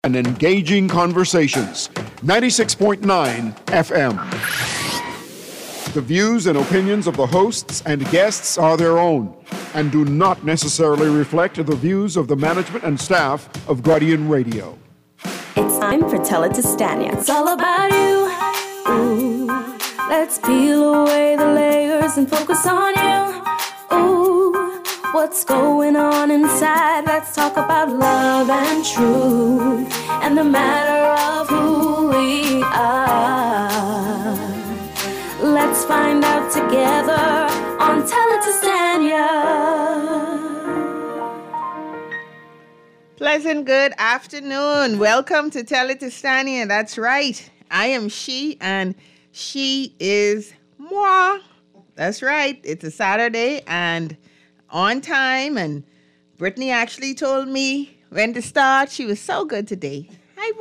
and engaging conversations. 96.9 FM. The views and opinions of the hosts and guests are their own and do not necessarily reflect the views of the management and staff of Guardian Radio. It's time for Tell It to Stanya. It's all about you. Ooh, let's peel away the layers and focus on you. Ooh, what's going on inside? Let's talk about love and truth and the matter of who we are. Let's find out together on Tell It to Stanya. Pleasant good afternoon. Welcome to Tell It to Stanya. That's right. I am she and she is moi. That's right. It's a Saturday and on time. And Brittany actually told me when to start. She was so good today. Hi,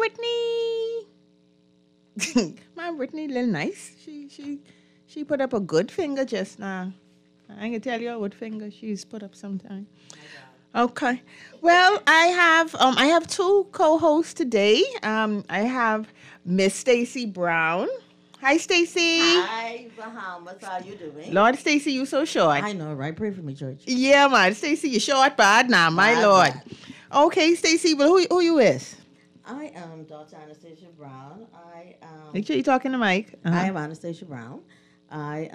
Brittany. My Brittany, little nice. She put up a good finger just now. I can tell you what finger she's put up sometime. Okay. Well, I have two co-hosts today. I have Miss Stacy Brown. Hi, Stacy. Hi, Bahamas. How you doing? Lord, Stacy, you so short. I know, right? Pray for me, church. Yeah, man. Stacy, you short bad now, my Lord. Okay, Stacy, well, who you is? I am Dr. Anastasia Brown. Make sure you're talking to Mike. I am Anastasia Brown. I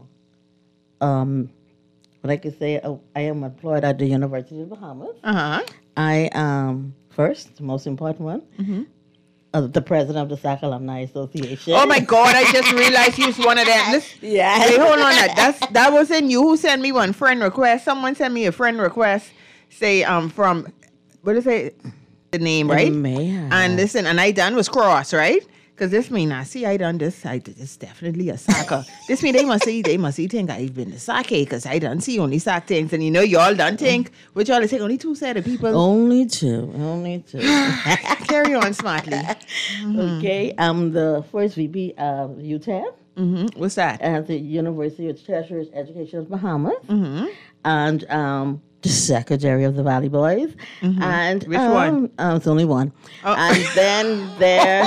what I could say, I am employed at the University of the Bahamas. I am first, most important one. The president of the SAC Alumni Association. Oh my God! I just realized you was one of them. Listen, yeah. Wait, hold on. That wasn't you. Who sent me one friend request? Someone sent me a friend request. Say from what is it? The name, right? And listen, and I done was cross, right? Because this mean I see I done this. It's definitely a soccer. This mean they must see think I've been to sake because I done see only sock things, and you know y'all done think which y'all take only two set of people. Only two. Carry on smartly. Okay, I'm the first VP of UTEP. What's that? At the University of Treasures Education of Bahamas. And the secretary of the Valley Boys. And which one? It's only one. Oh. And then there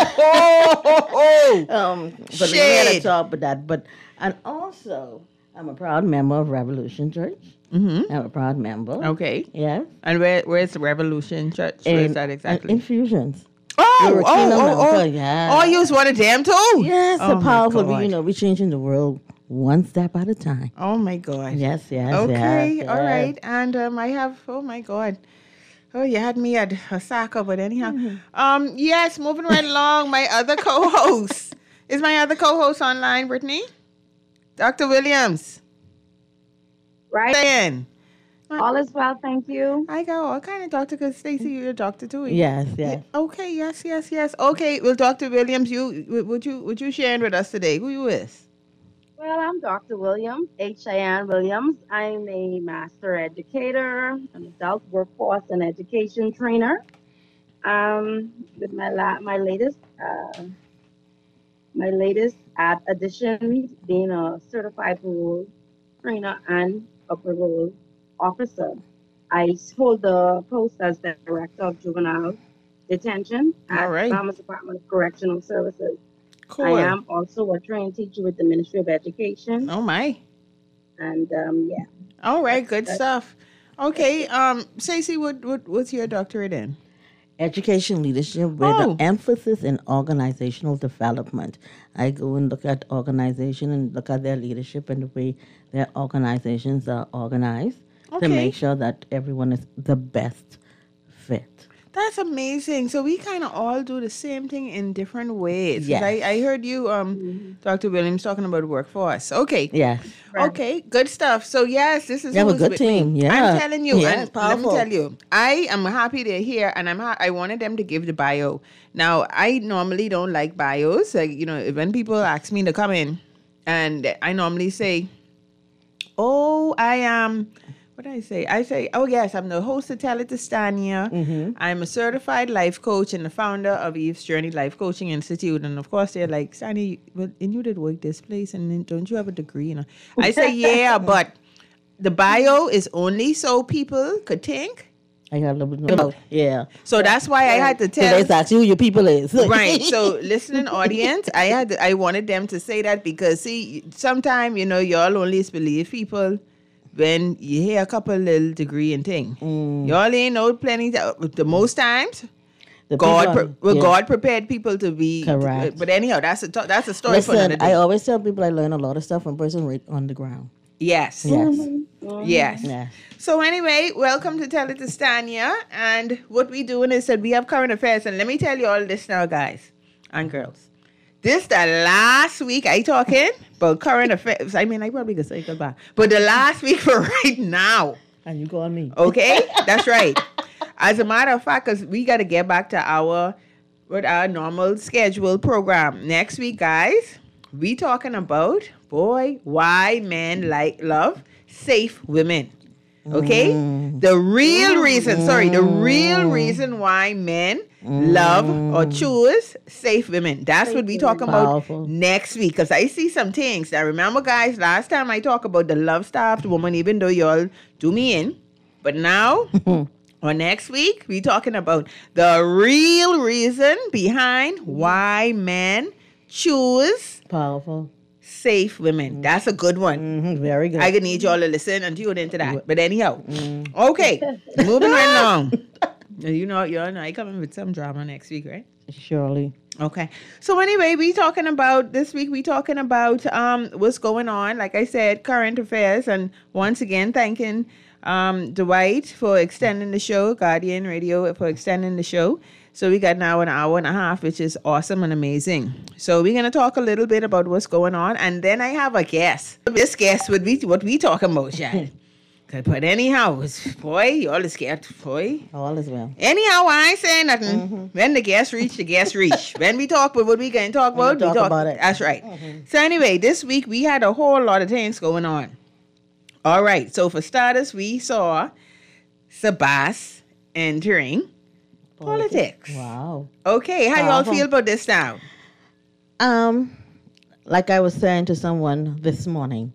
but we had to talk about that. And also I'm a proud member of Revolution Church. I'm a proud member. Okay. Yes. And where's the Revolution Church? Where is that exactly? Infusions. Yeah. Oh, you was one of them too? Yes, a powerful. We're changing the world one step at a time. Oh my God. Yes. Okay, yes. All right. And I have, oh my God. Oh, you had me at Osaka, but anyhow. Yes, moving right along, my other co-host. Is my other co-host online, Brittany? Dr. Williams. Right. Saying. All is well, thank you. I go, what kind of doctor? Because Stacey, you're a doctor too. Yes. Okay, yes. Okay, well, Dr. Williams, would you share with us today? Who you is? Well, I'm Dr. Williams, H.A.N. Williams. I'm a master educator, an adult workforce and education trainer. With my latest addition being a certified parole trainer and a parole officer. I hold the post as the director of juvenile detention at Bahamas Department of Correctional Services. Cool. I am also a trained teacher with the Ministry of Education. Oh my. And yeah. All right, good stuff. Okay, Stacey, what's your doctorate in? Education leadership with an emphasis in organizational development. I go and look at organization and look at their leadership and the way their organizations are organized to make sure that everyone is the best fit. That's amazing. So we kind of all do the same thing in different ways. Yes. I heard you, Dr. Williams, talking about workforce. Okay. Yes. Okay, good stuff. So yes, this is you have a good team. Yeah. I'm telling you. Yeah, and let me tell you, I am happy they're here, and I wanted them to give the bio. Now, I normally don't like bios. Like, when people ask me to come in, and I normally say, "Oh, I am." What did I say? I say, oh, yes, I'm the host of Tell It to Stanya. I'm a certified life coach and the founder of Eve's Journey Life Coaching Institute. And, of course, they're like, Stanya, and you did work this place, and don't you have a degree? I say, yeah, but the bio is only so people could think I got a little bit more. Yeah. So that's why I had to So tell. they ask you who your people is. Right. So listening audience, I wanted them to say that because see, sometimes y'all only believe people when you hear a couple little degree and thing. Y'all ain't know plenty. The most times. The God, people, God prepared people to be correct. But anyhow, that's a story for another Listen, day. I always tell people I learn a lot of stuff from person right on the ground. Yes. Yes. Yes. Yeah. So anyway, welcome to Tell It to Stania. And what we doing is that we have current affairs. And let me tell you all this now, guys and girls. This the last week I talking about current affairs. I mean, I probably could say goodbye. But the last week for right now. And you call me. Okay? That's right. As a matter of fact, because we got to get back to our normal scheduled program. Next week, guys, we talking about, why men love safe women. Okay? The real reason why men love or choose safe women. That's what we talking about next week. Because I see some things. Now, remember, guys, last time I talked about the love-starved woman, even though y'all do me in. But now... Or next week, we're talking about the real reason behind why men choose safe women. That's a good one. Very good. I could need y'all to listen and tune into that. But anyhow, okay, moving right along. I coming with some drama next week, right? Surely. Okay. So anyway, this week we talking about what's going on. Like I said, current affairs, and once again thanking Dwight for extending the show, Guardian Radio for extending the show. So we got now an hour and a half, which is awesome and amazing. So we're going to talk a little bit about what's going on. And then I have a guest. This guest would be what we talking about, Chad. But anyhow, y'all is scared, All is well. Anyhow, I ain't saying nothing. When the guest reach, When we talk about what we going to talk about, we talk about it. That's right. So anyway, this week we had a whole lot of things going on. All right. So for starters, we saw Sabas entering politics. Wow. Okay. How y'all feel about this now? Like I was saying to someone this morning,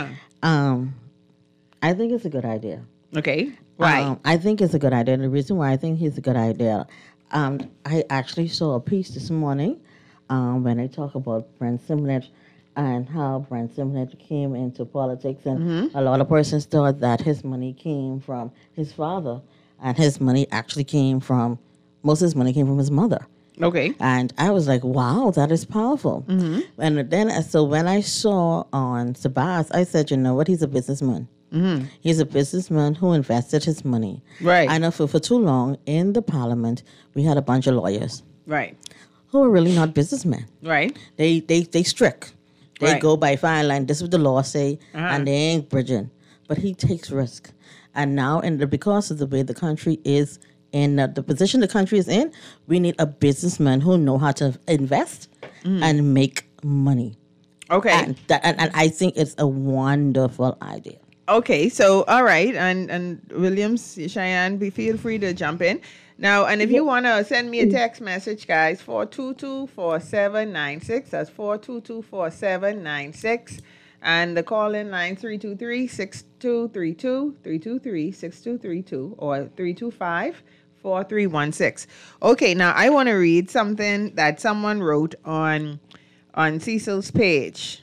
I think it's a good idea. Okay. Right. I think it's a good idea. And the reason why I think it's a good idea, I actually saw a piece this morning when they talk about Brent Simnett and how Brent Simnett came into politics. And a lot of persons thought that his money came from his father. And his money actually most of his money came from his mother. Okay. And I was like, wow, that is powerful. And then, so when I saw on Sabas, I said, you know what, he's a businessman. He's a businessman who invested his money. Right. I know for too long in the parliament, we had a bunch of lawyers. Right. Who are really not businessmen. Right. They strict. They Right. go by fine line. This is what the law say, and they ain't bridging. But he takes risk. And now, because of the way the country is in the position the country is in, we need a businessman who know how to invest and make money. Okay. And I think it's a wonderful idea. Okay, so all right, and Williams, Cheyenne, feel free to jump in now. And if you want to send me a text message, guys, 422-4796. That's 422-4796, and the call in line 323-6232, 323-6232, or 325-4316. Okay, now I want to read something that someone wrote on Cecil's page.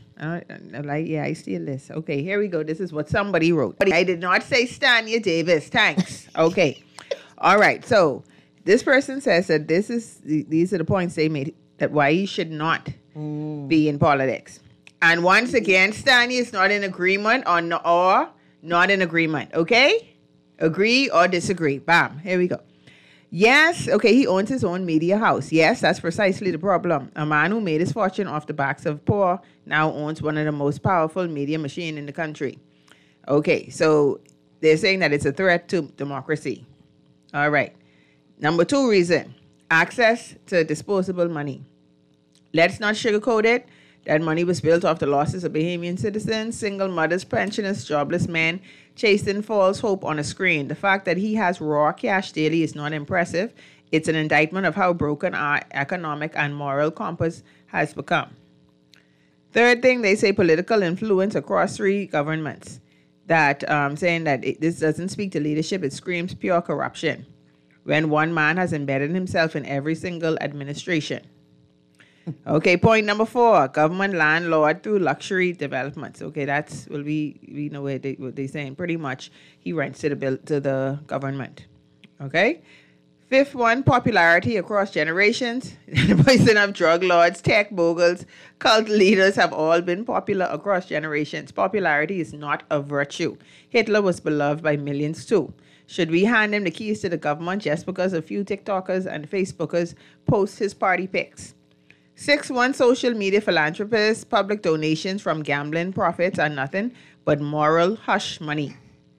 I steal this. Okay, here we go. This is what somebody wrote. I did not say Stania Davis. Thanks. Okay. All right. So this person says that these are the points they made that why he should not be in politics. And once again, Stania is not in agreement or not in agreement. Okay? Agree or disagree. Bam. Here we go. Yes, okay, he owns his own media house. Yes, that's precisely the problem. A man who made his fortune off the backs of poor now owns one of the most powerful media machines in the country. Okay, so they're saying that it's a threat to democracy. All right. Number 2 reason, access to disposable money. Let's not sugarcoat it. That money was built off the losses of Bahamian citizens, single mothers, pensioners, jobless men, chasing false hope on a screen. The fact that he has raw cash daily is not impressive. It's an indictment of how broken our economic and moral compass has become. Third thing, they say political influence across 3 governments. That saying that this doesn't speak to leadership, it screams pure corruption. when one man has embedded himself in every single administration. Okay, point number 4, government landlord through luxury developments. Okay, that's, well, we know what they're saying. Pretty much, he rents to the government. Okay? 5th one, popularity across generations. The poison of drug lords, tech moguls, cult leaders have all been popular across generations. Popularity is not a virtue. Hitler was beloved by millions too. Should we hand him the keys to the government just because a few TikTokers and Facebookers post his party pics? 6th one, social media philanthropists, public donations from gambling profits are nothing but moral hush money.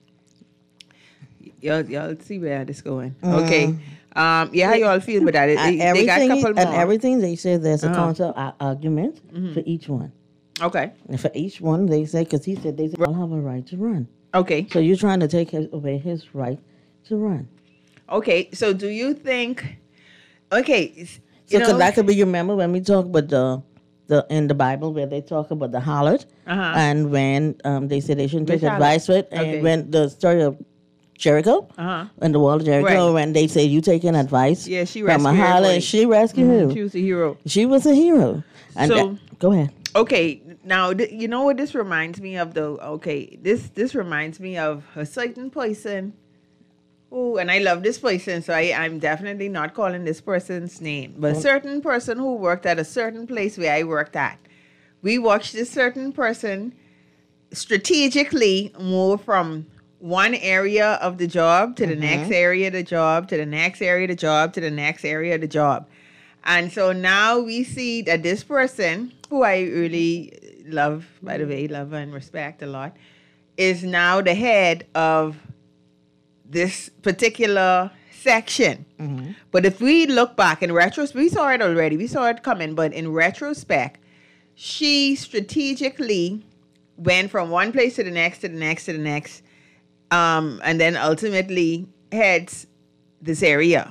Y'all see where this going. Okay. How you all feel about that? They got a couple more. And everything they say there's a counter argument for each one. Okay. And for each one, they say, because he said they all have a right to run. Okay. So you're trying to take away his right to run. Okay. So do you think? Okay. So that could be, you remember when we talk about the in the Bible where they talk about the harlot, and when they say they shouldn't take advice with, and when the story of Jericho, and the wall of Jericho, when they say you taking advice from a harlot, she rescued him. She was a hero. She was a hero. And so go ahead. Okay, now you know what this reminds me of though. Okay, this reminds me of a certain person. Oh, and I love this person, so I'm definitely not calling this person's name. But a certain person who worked at a certain place where I worked at. We watched this certain person strategically move from one area of the job to the next area of the job, to the next area of the job, to the next area of the job. And so now we see that this person, who I really love, by the way, love and respect a lot, is now the head of this particular section. But if we look back in retrospect, we saw it already. We saw it coming. But in retrospect, she strategically went from one place to the next, to the next, to the next, and then ultimately heads this area.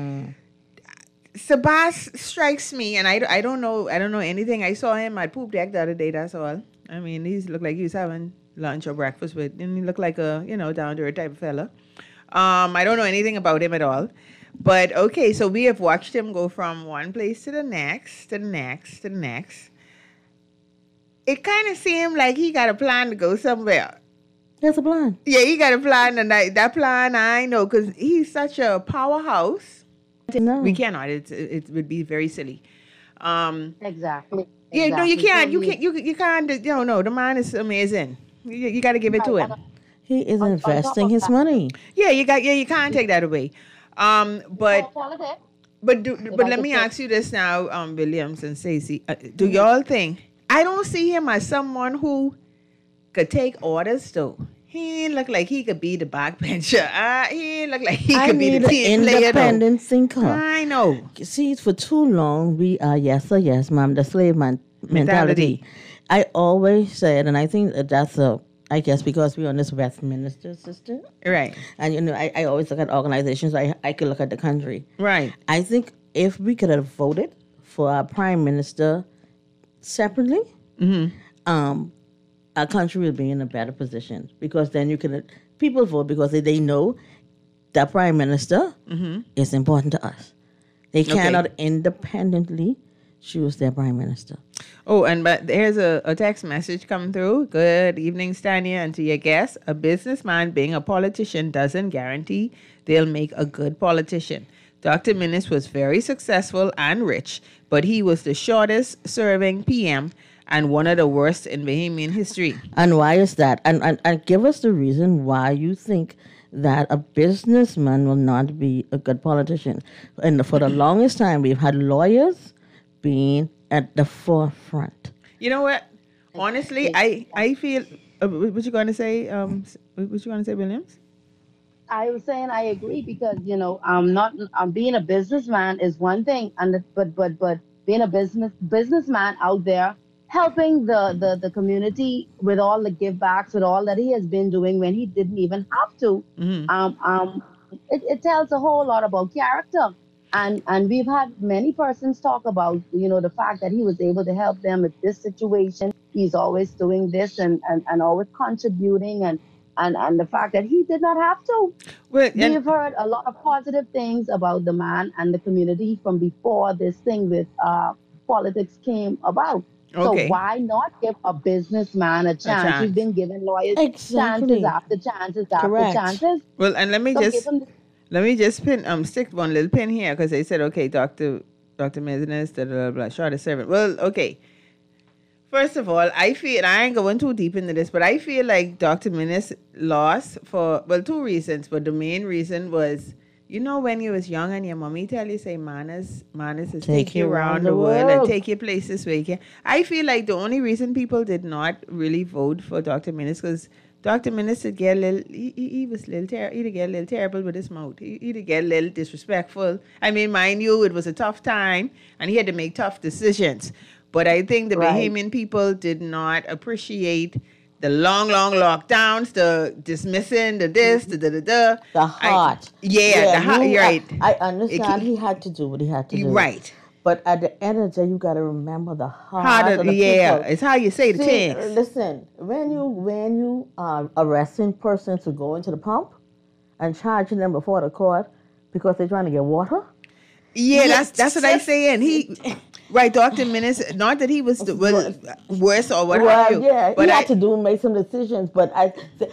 Sabas strikes me, and I don't know anything. I saw him at Poop Deck the other day. That's all. I mean, he looked like he was having lunch or breakfast with, and he looked like a down to earth type of fella. I don't know anything about him at all. But okay, so we have watched him go from one place to the next, to the next, to the next. It kind of seemed like he got a plan to go somewhere. There's a plan. Yeah, he got a plan, and that plan I know, because he's such a powerhouse. No. We cannot. It would be very silly. Exactly. Yeah, no, you can't. You can't. No, the man is amazing. You got to give it to him. He is investing his money. Yeah, you can't take that away. But let me ask you this now, Williams and Stacey. Do y'all think, I don't see him as someone who could take orders though. He look like he could be the backbencher. He look like he could be the team player. Independent thinker. I know. See, for too long we are yes sir, yes ma'am, the slave man mentality. I always said, and I think that's I guess because we're on this Westminster system. Right. And, I always look at organizations. I could look at the country. Right. I think if we could have voted for our prime minister separately, our country would be in a better position. Because then people vote because they know that prime minister is important to us. They cannot independently choose their prime minister. Oh, but here's a text message coming through. Good evening, Stania, and to your guests. A businessman being a politician doesn't guarantee they'll make a good politician. Dr. Minnis was very successful and rich, but he was the shortest serving PM and one of the worst in Bahamian history. And why is that? And give us the reason why you think that a businessman will not be a good politician. And for the longest time, we've had lawyers being at the forefront. You know what? Honestly, I feel. What you going to say? What you going to say, Williams? I was saying I agree because being a businessman is one thing, but being a businessman out there helping the community with all the give backs, with all that he has been doing when he didn't even have to. It tells a whole lot about character. And we've had many persons talk about, the fact that he was able to help them with this situation. He's always doing this and always contributing. And and the fact that he did not have to. Well, We've heard a lot of positive things about the man and the community from before this thing with politics came about. Okay. So why not give a businessman a chance? chance. He's been given lawyers Exactly. chances after chances Correct. after chances. Well, and let me So give just him the stick one little pin here because they said, okay, Dr. Mezinez, blah, blah, blah, short of servant. Well, okay. First of all, I feel, I ain't going too deep into this, but I feel like Dr. Mezinez lost for, well, two reasons, but the main reason was, you know, when you was young and your mommy tell you, say, manners is take you around the world and take you places where you can. I feel like the only reason people did not really vote for Dr. Mezinez because Dr. Minister get a little, he was a little he'd get a little terrible with his mouth. He'd get a little disrespectful. I mean, mind you, it was a tough time and he had to make tough decisions. But I think the Bahamian people did not appreciate the long lockdowns, the dismissing, the this, the da-da-da. The heart. The heart, you're right. I understand he had to do what he had to do. Right. But at the end of the day, you got to remember the heart of the yeah, people. it's how you say the See, things. listen, when you are arresting persons to go into the pump and charging them before the court because they're trying to get water. Yeah, that's what I'm saying. Right, Dr. Mezinez, not that he was worse or what have you. Yeah, but he had to make some decisions. But I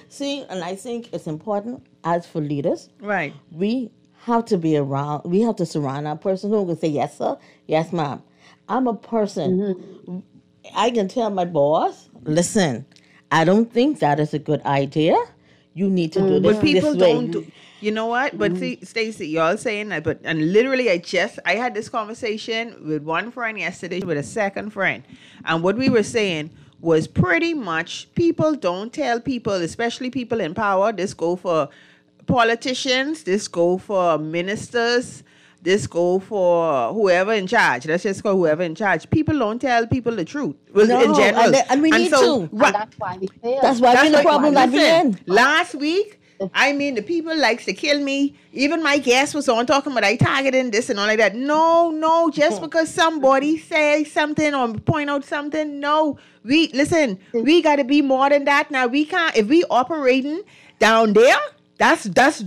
think it's important as for leaders. Right. We have to be around. We have to surround our person who can say yes, sir, yes, ma'am. I'm a person. Mm-hmm. I can tell my boss, listen, I don't think that is a good idea. You need to do this. But people this way. don't do. You know what? But see, Stacey, y'all saying that, and literally, I had this conversation with one friend yesterday with a second friend, and what we were saying was pretty much people don't tell people, especially people in power. This go for politicians. This go for ministers. This go for whoever in charge. Let's just go whoever in charge. People don't tell people the truth. Well, No, in general, and we need to. and that's why we failed. That's why we're in the like- problem that we're in. Last week, I mean, the people likes to kill me. Even my guest was on talking about I targeting this and all like that. No, just because somebody says something or point out something. No, we got to be more than that. Now we can't. If we operating down there, that's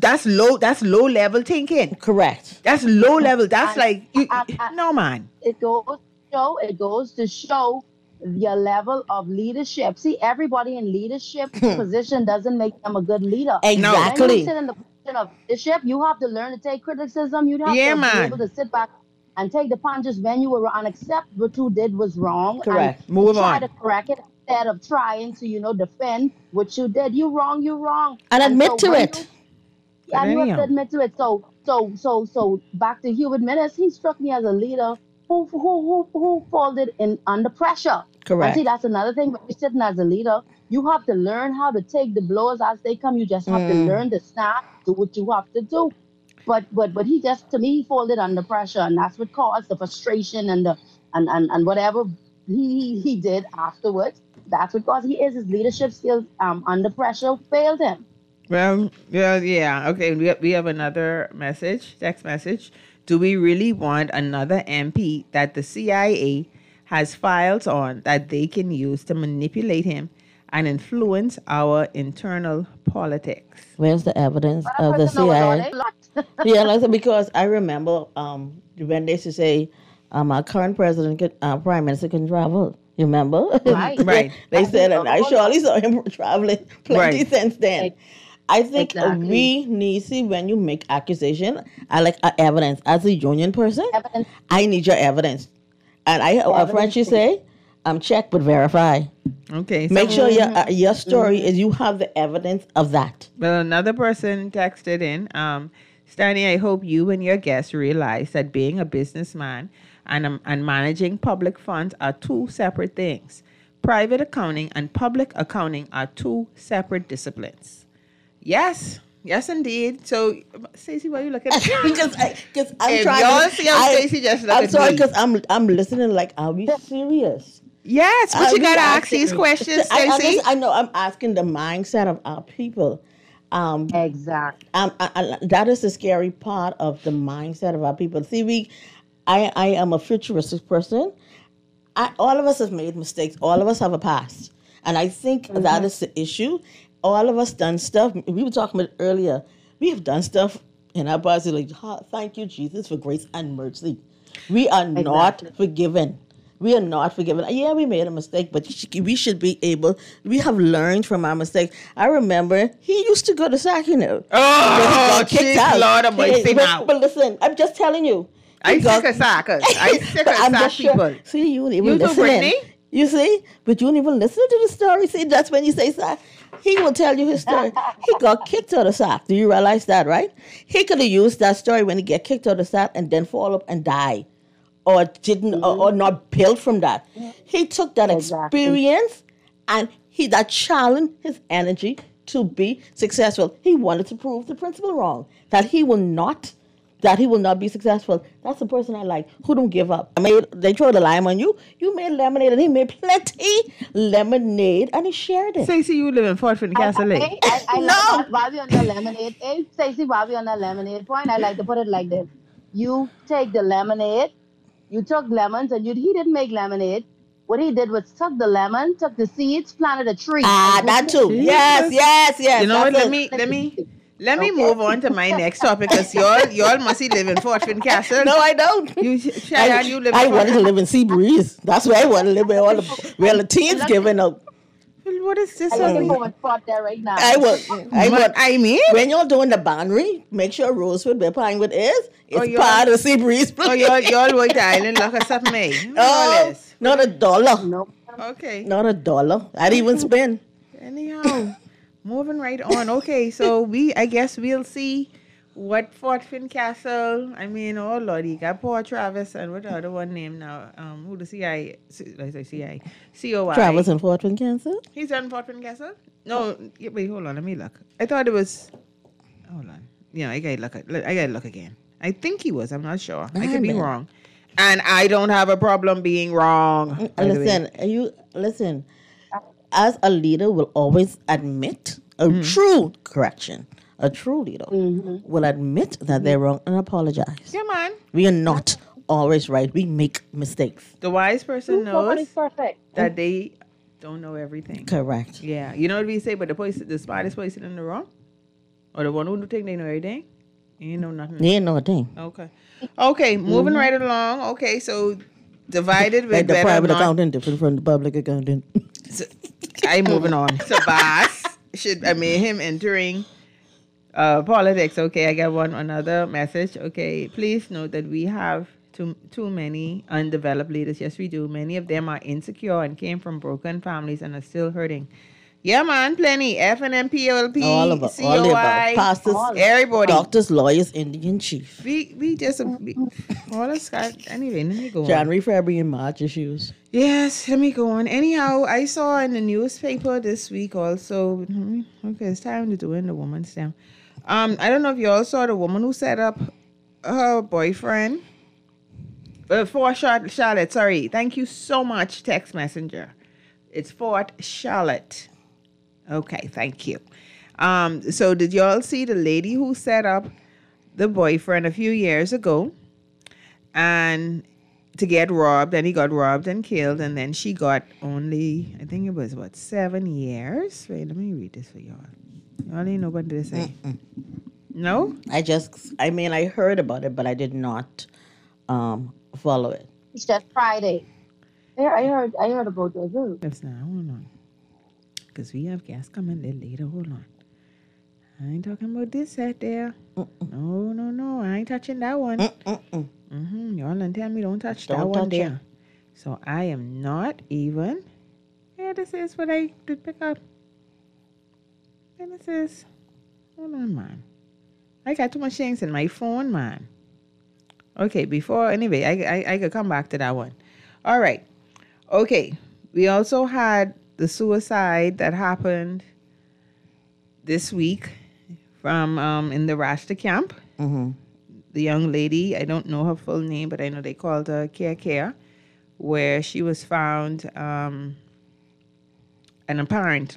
low level thinking. Correct. That's low level. That's I- no man. It goes to show your level of leadership. See, everybody in leadership position doesn't make them a good leader. When Exactly. you sit in the position of leadership, you have to learn to take criticism. You have to man. be able to sit back and take the punches when you were wrong, accept what you did was wrong. Correct. And Move try on. to correct it instead of trying to, defend what you did. You wrong. And admit so to when it. and you have anyhow. to admit to it. So back to Hubert Menes, he struck me as a leader who folded in under pressure. Correct. And see, that's another thing. When you're sitting as a leader, you have to learn how to take the blows as they come. You just have to learn to snap, do what you have to do. But he just, to me, he folded under pressure, and that's what caused the frustration and the and whatever he did afterwards. That's what caused his leadership skills under pressure failed him. Well, yeah. Okay, we have another text message. Do we really want another MP that the CIA has files on that they can use to manipulate him and influence our internal politics? Where's the evidence But of the person know CIA? a lot. Yeah, because I remember when they used to say our current prime minister can travel. You remember? Right. They said, and I surely saw him traveling plenty Right. since then. I think Exactly. we need, see, when you make accusation, I like evidence. As a union person, Evidence. I need your evidence. And a French you say, check but verify. Okay. Make sure your story is you have the evidence of that. Well, another person texted in, Stanley, I hope you and your guests realize that being a businessman and managing public funds are two separate things. Private accounting and public accounting are two separate disciplines. Yes, indeed. So, Stacey, why are you looking at me? Because I'm If trying y'all to. see how Stacey just look I'm at sorry me. because I'm listening. Like, are we serious? Yes, but you We got to ask asking- these questions, Stacey. I know. I'm asking the mindset of our people. Exactly. That is the scary part of the mindset of our people. See, I am a futuristic person. All of us have made mistakes. All of us have a past, and I think that is the issue. all of us done stuff. We were talking about earlier. We have done stuff in our bodies like, thank you, Jesus, for grace and mercy. We are not forgiven. We are not forgiven. Yeah, we made a mistake, but we should be able. We have learned from our mistakes. I remember he used to go to SAC, you know. Oh, kicked out. Lord of mercy now. But listen, I'm just telling you. I sick of SAC. I sick of SAC people. See, you even listening. You see? But you don't even listen to the story. See, that's when you say SAC. He will tell you his story. He got kicked out of SAC. Do you realize that, right? He could have used that story when he get kicked out of SAC and then fall up and die. Or didn't, or not build from that. He took that experience and that challenged his energy to be successful. He wanted to prove the principle wrong. That he will not be successful. That's the person I like, who don't give up. They throw the lime on you. You made lemonade, and he made plenty lemonade, and he shared it. Stacey, you live in Fort Finney Castle Lake. No. While we're on the lemonade, Stacey, while we're on the lemonade point, I like to put it like this. You take the lemonade, you took lemons, and he didn't make lemonade. What he did was took the lemon, took the seeds, planted a tree. That too. Yes. You know what? Let me move on to my next topic because y'all must live in Fort Finn Castle. No, I don't. You live. I wanted to live in Seabreeze. That's where I want to live. Where the teens giving up. Well, what is this? I'm looking for a spot there right now. I mean, when you're doing the boundary, make sure Rosewood, where Pinewood is, it's part of Seabreeze. Y'all going to island like a something, mate. Oh, not $1. Nope. Okay. Not $1. I'd even spend. Anyhow. Moving right on. Okay, so I guess we'll see what Fort Finn Castle. I mean, oh Lord, you got Paul Travis and what the other one name now? Who the CI? Let's say CI. COI. Travis and Fort Finn Castle. He's on Fort Finn Castle. No, wait, hold on. Let me look. I thought it was. Hold on. Yeah, I gotta look again. I think he was. I'm not sure. I could be wrong, and I don't have a problem being wrong. Listen. As a leader will always admit a true correction. A true leader will admit that they're wrong and apologize. Yeah, man. We are not always right. We make mistakes. The wise person knows perfect. that they don't know everything. Correct. Yeah. You know what we say, but the smartest person in the wrong? Or the one who think they know everything? You ain't know nothing. They ain't know a thing. Okay, moving right along. Okay, so divided with like the private accountant different from the public accountant. So, I'm moving on. So Bass him entering politics. Okay, I got another message. Okay, please note that we have too many undeveloped leaders. Yes, we do. Many of them are insecure and came from broken families and are still hurting. Yeah, man, plenty. FNMP, OLP, all of us, COI, all of us. Pastors, everybody. Doctors, lawyers, Indian chief. We just all us got. Anyway, let me go January, February, and March issues. Yes, let me go on. Anyhow, I saw in the newspaper this week also. Okay, it's time to do in the woman's stem. I don't know if you all saw the woman who set up her boyfriend for Charlotte. Sorry, thank you so much, text messenger. It's Fort Charlotte. Okay, thank you. So did y'all see the lady who set up the boyfriend a few years ago and to get robbed, and he got robbed and killed, and then she got only, I think it was 7 years? Wait, let me read this for y'all. Y'all ain't know what to say. No? I heard about it, but I did not follow it. It's just Friday. I heard about it too. Yes, now, hold on. Because we have guests coming later. Hold on. I ain't talking about this set there. No. I ain't touching that one. Y'all done tell me don't touch that one there. So I am not even. Yeah, this is what I did pick up. And this is. Hold on, man. I got too much things in my phone, man. Okay, anyway, I could come back to that one. All right. Okay. We also had the suicide that happened this week from in the Rasta camp. The young lady, I don't know her full name, but I know they called her Care, where she was found an apparent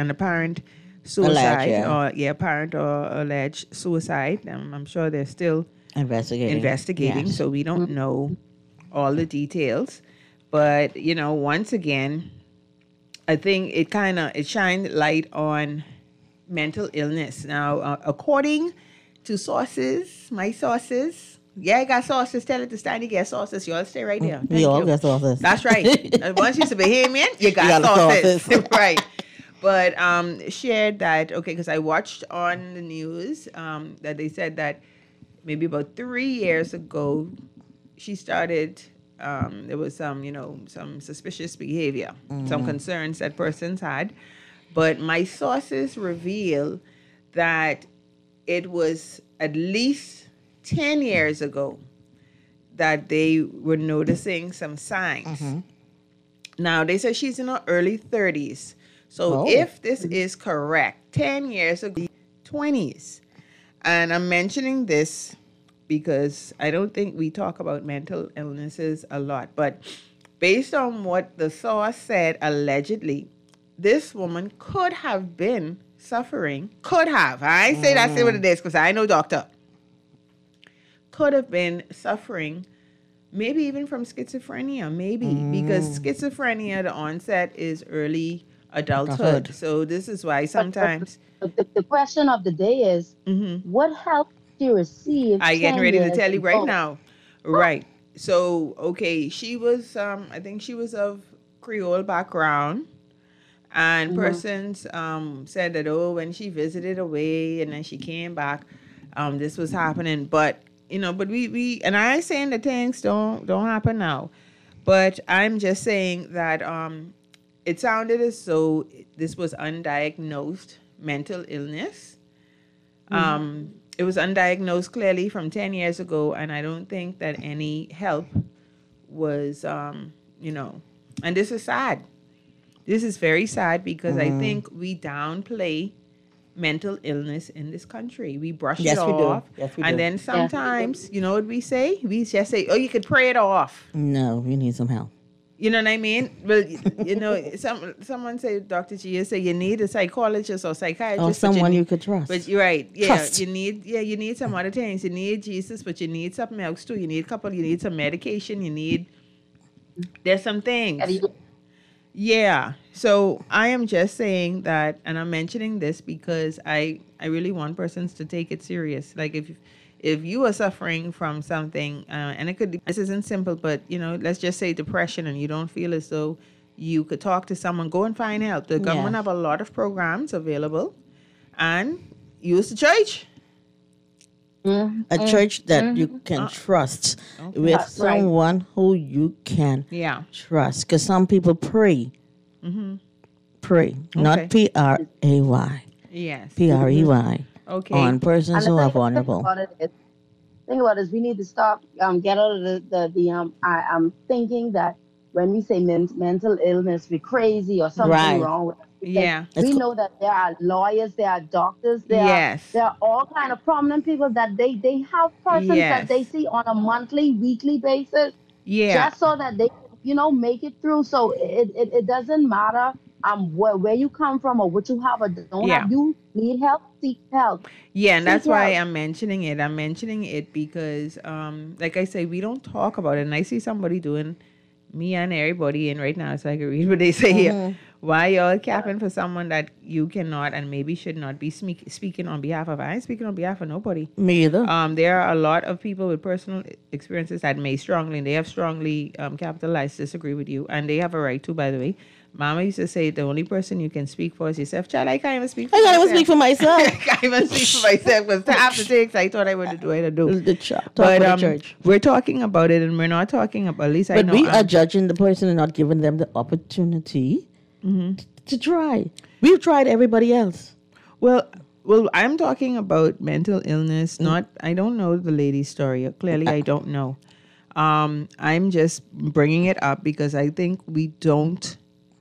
suicide, apparent or alleged suicide. I'm sure they're still investigating, yes. So we don't know all the details. But, once again, I think it shined light on mental illness. Now, according to sources, my sources, yeah, I got sources. Tell it to stand. You get sources. You all stay right there. We all get sources. That's right. Once you're a Bahamian, you got sources. Right. But shared that, okay, because I watched on the news that they said that maybe about 3 years ago, she started, there was some suspicious behavior, some concerns that persons had. But my sources reveal that it was at least 10 years ago that they were noticing some signs. Now, they said she's in her early 30s. So if this is correct, 10 years ago, 20s. And I'm mentioning this because I don't think we talk about mental illnesses a lot. But based on what the source said, allegedly, this woman could have been suffering. Could have. I ain't say that's what it is because I know doctor. Could have been suffering maybe even from schizophrenia, maybe. Because schizophrenia, the onset is early adulthood. So this is why sometimes the question of the day is, what help did you receive? I getting ready to tell you right now. Right. So, okay, she was, I think she was of Creole background. And persons said that, when she visited away and then she came back, this was happening. But, but we and I ain't saying that things don't happen now. But I'm just saying that it sounded as though this was undiagnosed mental illness. It was undiagnosed clearly from 10 years ago, and I don't think that any help was, and this is sad. This is very sad because I think we downplay mental illness in this country. We brush it off. Yes, we do. And then sometimes, you know what we say? We just say, you could pray it off. No, we need some help. You know what I mean? Well, someone said, Dr. G, you say you need a psychologist or psychiatrist. Or someone you could trust. But you're right. Yeah, Trust. you need some other things. You need Jesus, but you need something else too. You need some medication. There's some things. Yeah. So I am just saying that, and I'm mentioning this because I really want persons to take it serious. Like if you are suffering from something, and this isn't simple, but let's just say depression, and you don't feel as though you could talk to someone, go and find help. The government have a lot of programs available, and use the church. A church that you can trust with someone who you can trust. Because some people pray. Pray. Not P-R-A-Y. Yes. P-R-E-Y. Okay. On persons who are vulnerable. Think about it. We need to stop, get out of I'm thinking that when we say mental illness, we're crazy or something wrong with us. Yeah. We know that there are lawyers, there are doctors, there are all kind of prominent people that they have persons that they see on a monthly, weekly basis. Yeah. Just so that they, make it through. So it doesn't matter where you come from or what you have or don't have. You need help, seek help. Yeah, and that's why I'm mentioning it. I'm mentioning it because, like I say, we don't talk about it. And I see somebody doing me and everybody in right now, so I can read what they say here. Why y'all capping for someone that you cannot and maybe should not be speaking on behalf of? I ain't speaking on behalf of nobody. Me either. There are a lot of people with personal experiences that may they have strongly capitalized disagree with you, and they have a right to, by the way. Mama used to say the only person you can speak for is yourself. Child, I can't even speak for myself. I can't even speak for myself. I can't even speak for myself because half the things I thought I would do, I do. But church. We're talking about it, and we're not talking about, at least I know. But we are judging the person and not giving them the opportunity to try. We've tried everybody else. Well, I'm talking about mental illness. I don't know the lady's story. Clearly, I don't know. I'm just bringing it up because I think we don't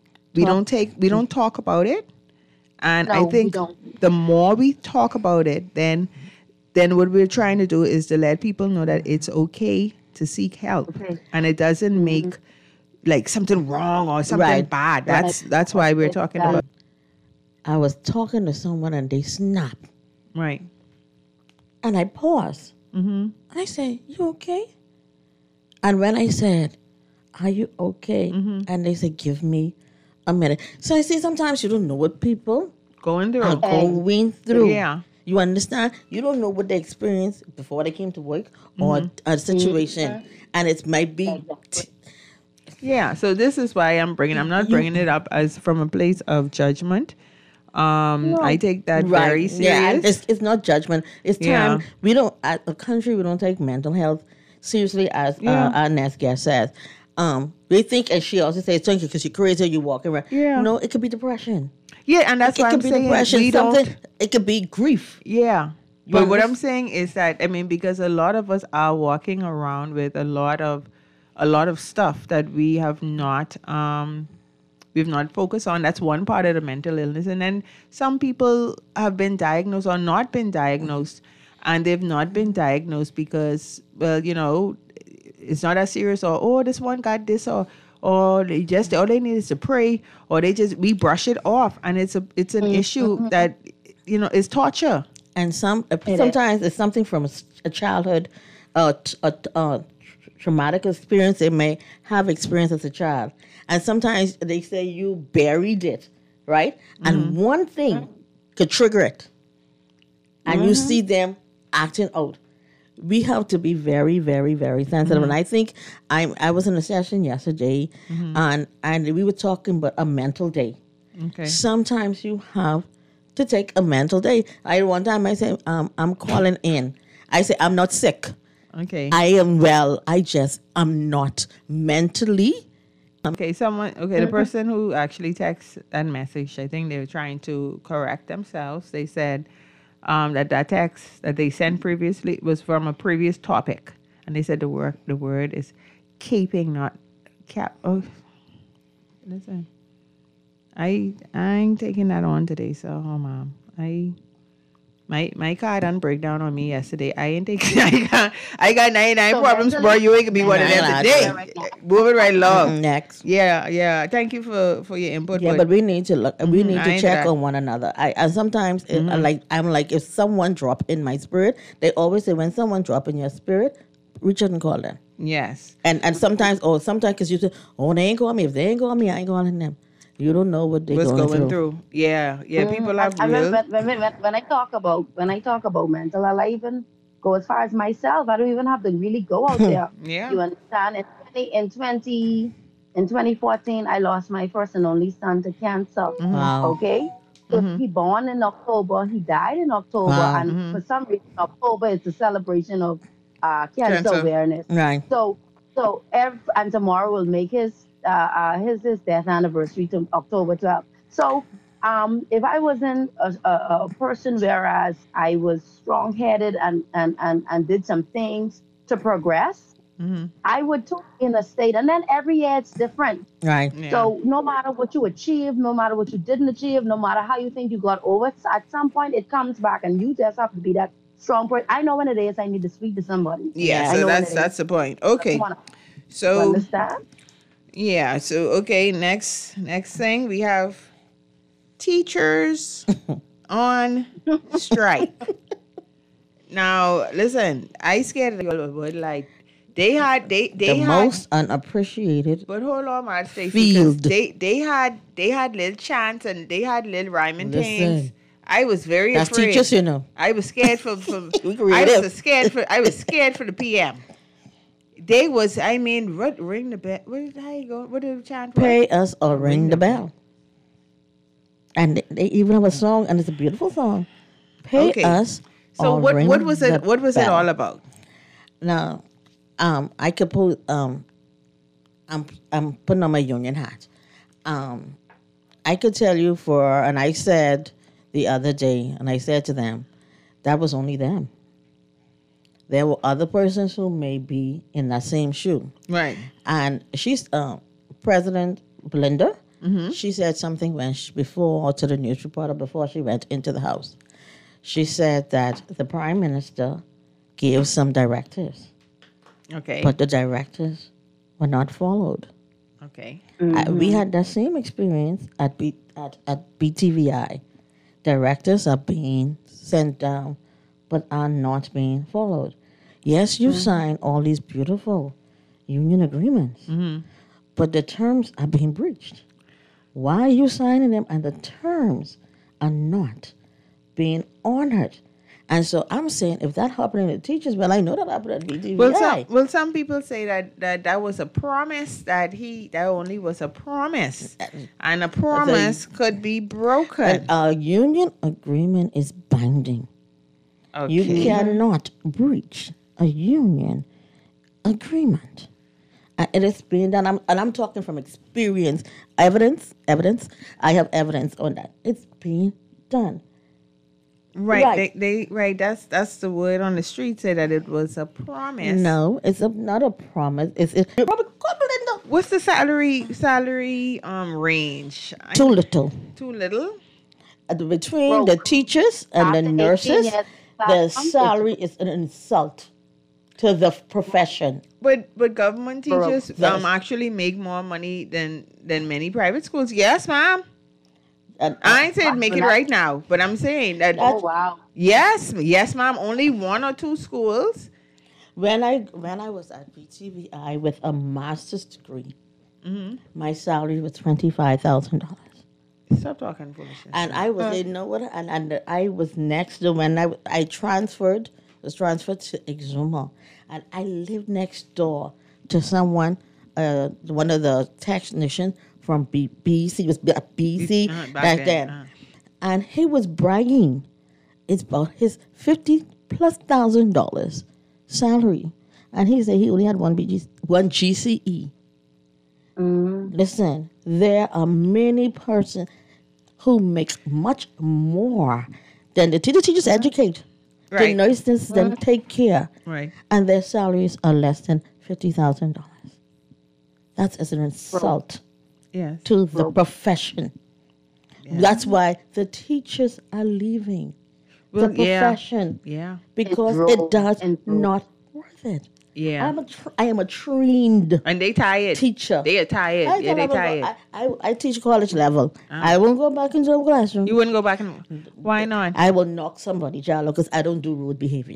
talk about it, and I think the more we talk about it, then what we're trying to do is to let people know that it's okay to seek help, and it doesn't make like something wrong or something bad. That's why we're talking about. I was talking to someone and they snapped. Right. And I paused. And I said, "You okay?" And when I said, "Are you okay?" And they said, "Give me a minute." So I see sometimes you don't know what people Going through. are going through. Yeah. You understand? You don't know what they experienced before they came to work or a situation. And it might be... Yeah, so this is why I'm not bringing it up as from a place of judgment. I take that very serious. Yeah, and it's not judgment. It's time. Yeah. We don't, as a country, we don't take mental health seriously, as our next guest says. They think, and she also says, thank you, because you're crazy, you're walking around. Yeah. No, it could be depression. Yeah, and that's It why could I'm be saying depression. we Something. don't. It could be grief. Yeah. But what I'm understand? saying is that, I mean, because a lot of us are walking around with a lot of stuff that we have not we've not focused on. That's one part of the mental illness. And then some people have been diagnosed or not been diagnosed, and they've not been diagnosed because, well, you know, it's not as serious, or, oh, this one got this, or they just, all they need is to pray, or we brush it off. And it's an issue that, you know, is torture. And sometimes it's something from a childhood, traumatic experience they may have experienced as a child. And sometimes they say you buried it, right? And one thing could trigger it. And you see them acting out. We have to be very, very, very sensitive. And I think I was in a session yesterday, and we were talking about a mental day. Okay. Sometimes you have to take a mental day. One time I said, I'm calling in. I say, I'm not sick. Okay. I am well. I'm not mentally. Okay, the person who actually texted that message, I think they were trying to correct themselves. They said that text that they sent previously was from a previous topic. And they said the word is keeping, not cap. Oh, listen. I ain't taking that on today, so, Mom. My car done break down on me yesterday. I ain't taking. I got 99 problems, bro. You ain't gonna be one of them today. Moving right along. Next. Yeah. Thank you for your input. Yeah, but we need to look. We need I to ain't check that. on one another. And sometimes I'm like, if someone drop in my spirit, they always say when someone drop in your spirit, reach out and call them. Yes. And sometimes because you say, oh, they ain't calling me. If they ain't calling me, I ain't calling them. You don't know what they're going through. Yeah. People have I real. when I talk about mental health, I even go as far as myself. I don't even have to really go out there. Yeah. You understand? In 2014, I lost my first and only son to cancer. Wow. Okay. So he born in October. He died in October, Wow. and for some reason, October is the celebration of cancer Cancer. awareness. Right. So and tomorrow will make his death anniversary to October 12th. So if I wasn't a person, whereas I was strong-headed and did some things to progress, I would too be in a state. And then every year it's different. Right. Yeah. So no matter what you achieve, no matter what you didn't achieve, no matter how you think you got over it, at some point it comes back, and you just have to be that strong person. I know when it is I need to speak to somebody. Yeah. I So know when it is. that's the point. Okay. You So understand? yeah. So okay. Next thing we have teachers on strike. Now listen, I scared of the like they had Most unappreciated. But hold on, man, Stacey, field. because they had little chants and they had little rhyming things. Listen. I was very That's afraid. teachers, you know. I was scared for We creative. I was scared for the PM. They was, I mean, ring the bell. How you go? What did the chant? Pay us or ring the bell. And they even have a song, and it's a beautiful song. Pay Okay. us. So or what ring was it? the What was it bell. all about? Now, I could put. I'm putting on my union hat. I could tell you and I said the other day, and I said to them, that was only them. There were other persons who may be in that same shoe. Right. And she's President Belinda. She said something to the news reporter before she went into the House. She said that the Prime Minister gave some directives, Okay. but the directives were not followed. Okay. We had that same experience at BTVI. Directives are being sent down, but are not being followed. Yes, you sign all these beautiful union agreements, but the terms are being breached. Why are you signing them and the terms are not being honored. And so I'm saying, if that happened to teachers, well, I know that happened at BTVI. Well, some people say that was a promise that only was a promise, and a promise could be broken. And a union agreement is binding. Okay. You cannot breach a union agreement. And it is being done. I'm talking from experience. Evidence. I have evidence on that. It's being done. Right. They that's the word on the street, say that it was a promise. No, it's not a promise. What's the salary range? Too little. Too little? Between the teachers and the after 18 nurses, years, the salary is an insult to the profession. But government teachers Yes. actually make more money than many private schools. Yes, ma'am. And I ain't saying make it right now, but I'm saying that. Oh wow. Yes, ma'am. Only one or two schools. when I was at BTVI with a master's degree, my salary was $25,000. Stop talking foolishness. And I was, you know what? And I was next to when I was transferred to Exuma, and I lived next door to someone, one of the technicians from BC, was BC back then, and he was bragging. It's about his $50,000+ salary, and he said he only had one GCE. Listen, there are many persons who make much more than the teachers educate. The Right. nurses then take care, Right. and their salaries are less than $50,000. That's an insult Yes. to the profession. That's why the teachers are leaving the profession Yeah. because It it grows does and grows. not worth it. Yeah. I am a trained And they tired. teacher. They are tired. I Yeah, they tell them, tired. I teach college level. I won't go back into the classroom. You wouldn't go back and why not? I will knock somebody, Jalo, because I don't do rude behavior.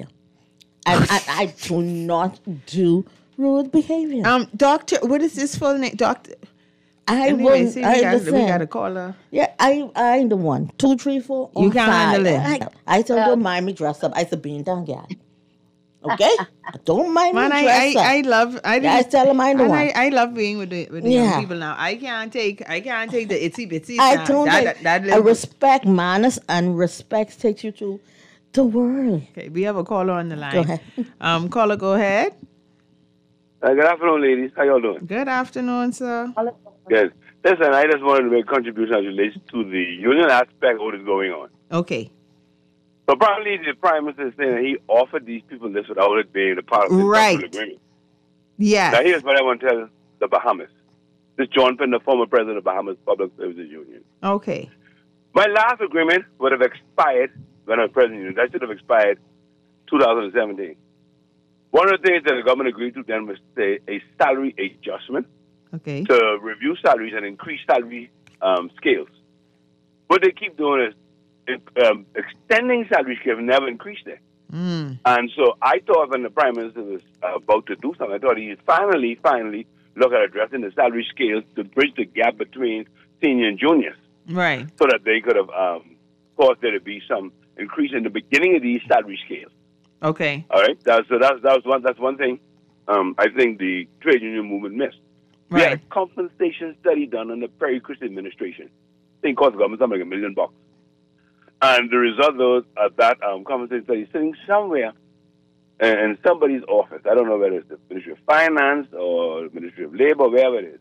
I do not do rude behavior. Doctor, what is this full name? Doctor. I Anyway, won't. see, I we got understand. a caller. Yeah, I'm the one. 2, 3, 4. You or can't 5. handle it. I tell them mind me dress up. I said being down, yeah. Okay, don't mind Man, me dress up. I love. I Yeah, I tell them I'm the and one. I love being with the Yeah. young people now. I can't take the itsy bitsy. I now. told you, that I little- respect manners, and respect takes you to the world. Okay, we have a caller on the line. Go ahead. Caller, go ahead. Good afternoon, ladies. How y'all doing? Good afternoon, sir. Good. Listen, I just wanted to make a contribution as it relates to the union aspect of what is going on. Okay. So probably the Prime Minister is saying that he offered these people this without it being a part of the Right. social agreement. Yes. Now here's what I want to tell the Bahamas. This John Penn, the former president of Bahamas Public Services Union. Okay. My last agreement would have expired when I was president of the union. That should have expired 2017. One of the things that the government agreed to then was say a salary adjustment Okay. to review salaries and increase salary scales. What they keep doing is extending salary scales, never increased it. And so I thought when the Prime Minister was about to do something, I thought he'd finally look at addressing the salary scales to bridge the gap between senior and juniors Right. so that they could have caused there to be some increase in the beginning of these salary scales. Okay. All right? That's one thing I think the trade union movement missed. We had a Right. compensation study done under Perry Christie administration. I think it cost the government something like $1 million. And the result of that compensation study is sitting somewhere in somebody's office. I don't know whether it's the Ministry of Finance or the Ministry of Labor, wherever it is.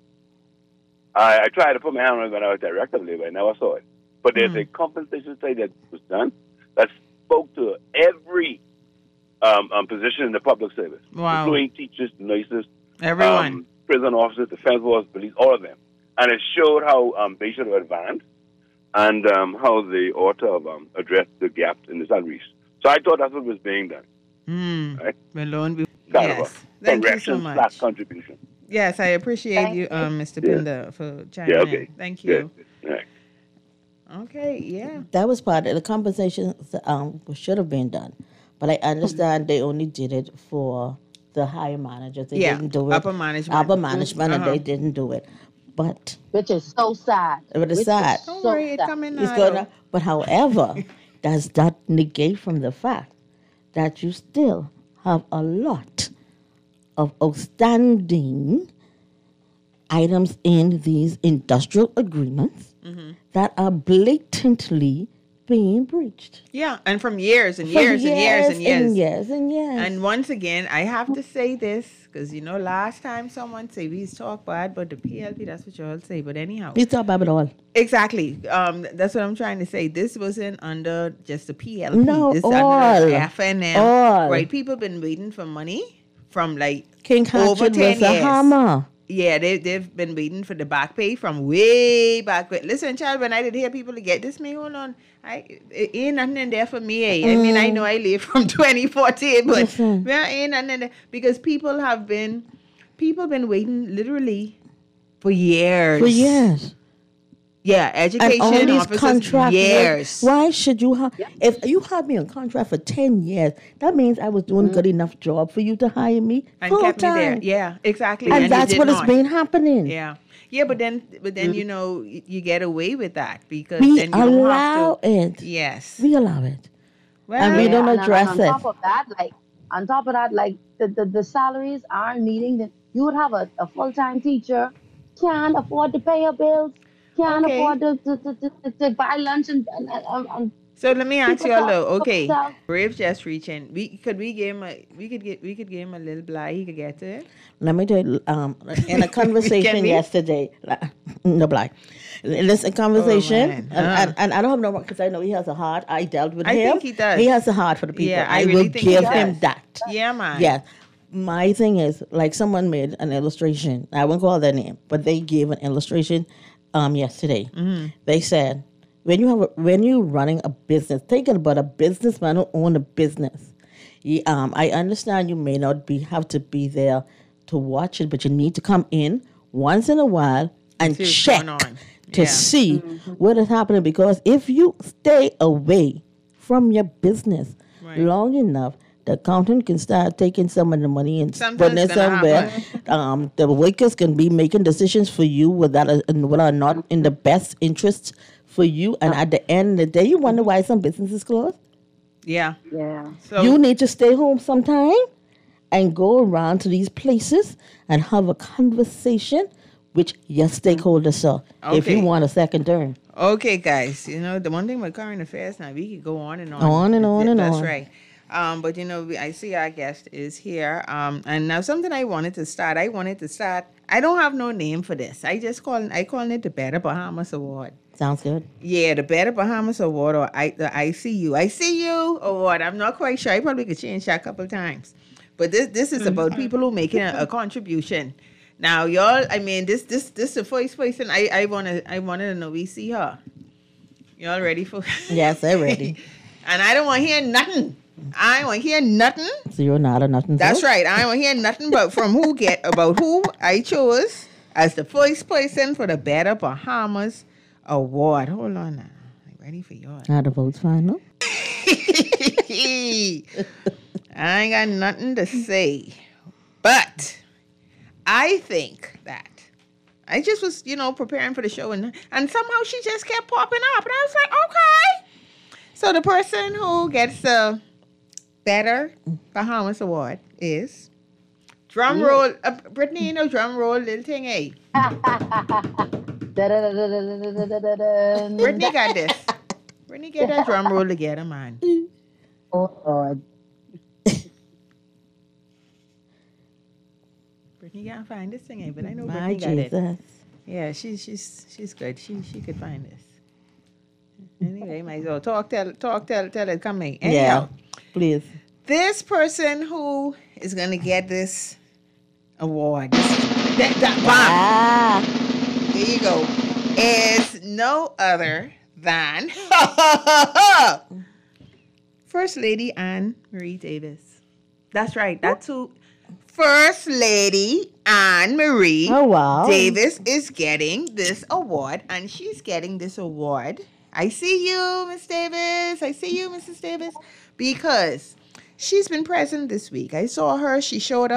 I tried to put my hand on it when I was director of labor. I never saw it. But there's a compensation study that was done that spoke to every position in the public service, Wow. including teachers, nurses, Everyone. prison officers, defense force, police, all of them. And it showed how they should have advanced and how they ought to have addressed the gaps in the salaries. So I thought that's what was being done. Right? Well, lo and behold. Kind of Yes. a Thank you so correction much. slash contribution. Yes, I appreciate Thank you, you. Mr. Pinder, for chiming Yeah, okay. in. Thank you. Good. All right. Okay, yeah. That was part of the compensation. Should have been done, but I understand they only did it for the higher managers. They Yeah, didn't do it. upper management. Upper management, and Uh-huh. they didn't do it. But Which is so sad. But it's Which sad. is Don't so worry, it's sad. coming it's out. gonna. But however, does that negate from the fact that you still have a lot of outstanding items in these industrial agreements that are blatantly being breached? Yeah, and from years and For years and years and years. and years and years. And once again, I have to say this because last time someone say we talk bad about the PLP, that's what you all say. But anyhow, we talk about it all. exactly. That's what I'm trying to say. This wasn't under just the PLP. No, this all. under FNM. All. Right? People been waiting for money from like King over Hatchet 10 was a years. hammer. Yeah, they've been waiting for the back pay from way back. Listen, child, when I did hear people to get this, me, hold on. It ain't nothing in there for me. Eh? I mean, I know I live from 2014, but Listen. there ain't nothing in there. Because people been waiting literally for years. For years. Yeah, And education all these officers, contracts. years. Why should you have? If you have me on contract for 10 years, that means I was doing good enough job for you to hire me And full kept me there. time. Yeah, exactly. And you that's did what has not. been happening. Yeah. Yeah, but then you get away with that because We then you don't allow have to. it. Yes. We allow it. Well, And we Yeah, don't and address on it. top of that, the salaries are meeting that you would have a full-time teacher, can't afford to pay her bills, can't Okay. afford to buy lunch and So let me ask People you all talk though. about Okay, themselves. Brave just reaching. We could give him a little blind. He could get to it. Let me tell you, in a conversation we? yesterday, no black. Listen, conversation, man. and I don't have no because I know he has a heart. I dealt with I him. think he does. He has a heart for the people. Yeah, I I really will think he give does. him that. Yeah, man. Yeah. My thing is, like someone made an illustration. I won't call their name, but they gave an illustration yesterday. Mm-hmm. They said, when you're running a business, thinking about a businessman who own a business, I understand you may not have to be there to watch it, but you need to come in once in a while and See what's check going on. to Yeah. see what is happening. Because if you stay away from your business Right. long enough, the accountant can start taking some of the money and Sometimes putting it it's gonna somewhere. The workers can be making decisions for you what are not in the best interest for you. And at the end of the day, you wonder why some businesses close. Yeah. yeah. So You need to stay home sometime and go around to these places and have a conversation with your stakeholders, sir, if you Okay. want a second term. okay, guys. The one thing with current affairs now, we could go on and on. On and on and That's on. right. But I see our guest is here. And now something I wanted to start. I don't have no name for this. I call it the Better Bahamas Award. Sounds good. Yeah, the Better Bahamas Award or the I See You Award. I'm not quite sure. I probably could change that a couple of times. But this is about people who making a contribution. Now, y'all, I mean, this the first person I wanted to know. We see her. Y'all ready for? Yes, I'm ready. And I don't want to hear nothing. I don't want to hear nothing. So you're not a nothing. That's so? right. I don't want to hear nothing but from who I chose as the first person for the Better Bahamas Award. Hold on now. I'm ready for yours. Now the vote's final. I ain't got nothing to say. But I think that I just was, preparing for the show and somehow she just kept popping up. And I was like, okay. So the person who gets the Better Bahamas Award is drum roll. Brittany, drum roll, little thing, eh? Brittany got this. Brittany get that drum roll together, man. Oh Lord. Brittany can't find this thing, eh? But I know My Brittany got it. Jesus. Yeah, she's good. She could find this. Anyway, might as well talk, tell it, come in. Anyhow, Yeah, please. this person who is gonna get this award, Ah, there you go, is no other than First Lady Anne Marie Davis. That's right. That's who. First Lady Anne Marie Oh, wow. Davis is getting this award, and she's getting this award. I see you, Miss Davis. I see you, Mrs. Davis, because she's been present this week. I saw her. She showed up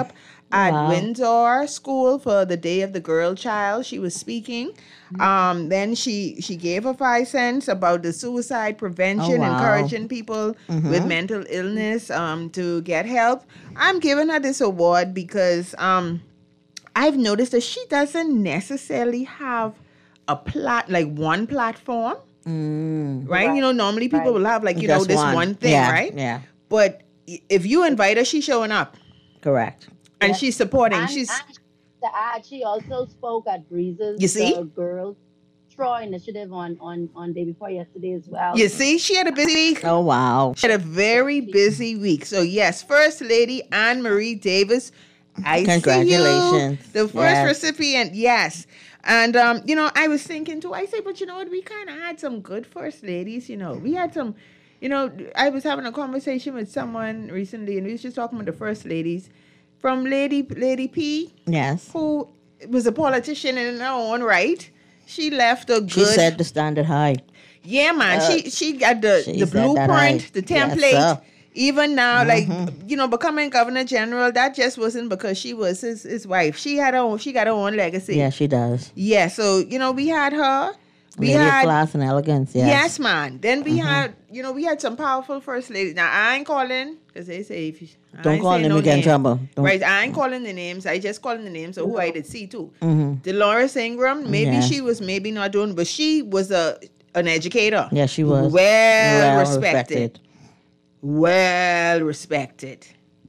at Windsor School for the Day of the Girl Child. She was speaking. Then she gave her 5 cents about the suicide prevention, encouraging people with mental illness to get help. I'm giving her this award because I've noticed that she doesn't necessarily have one platform, right? You know, normally people will have this one thing, right? Yeah. But if you invite her, she's showing up. Correct. And she's supporting. And she also spoke at Breeze's Girls Troy initiative on day before yesterday as well. You see, she had a busy week. Oh, wow. She had a very busy week. So, yes, First Lady Anne Marie Davis, Congratulations. See you, the first recipient, yes. And, I was thinking too, I say, but you know what, we kind of had some good first ladies, We had some, I was having a conversation with someone recently, and we was just talking about the first ladies. From Lady P, yes, who was a politician in her own right. She left a good... She set the standard high. Yeah, man. She got the blueprint, the template. Yes, even now, becoming Governor General, that just wasn't because she was his wife. She got her own legacy. Yeah, she does. Yeah, so, we had her. Lady of class and elegance, yes. Yes, man. Then we had, we had some powerful first ladies. Now, I ain't calling, because they say, don't call them, you get in trouble. Right, I ain't calling the names. I just calling the names of who I did see, too. Dolores Ingram, maybe she was maybe not doing, but she was an educator. Yeah, she was. Well respected. Well respected.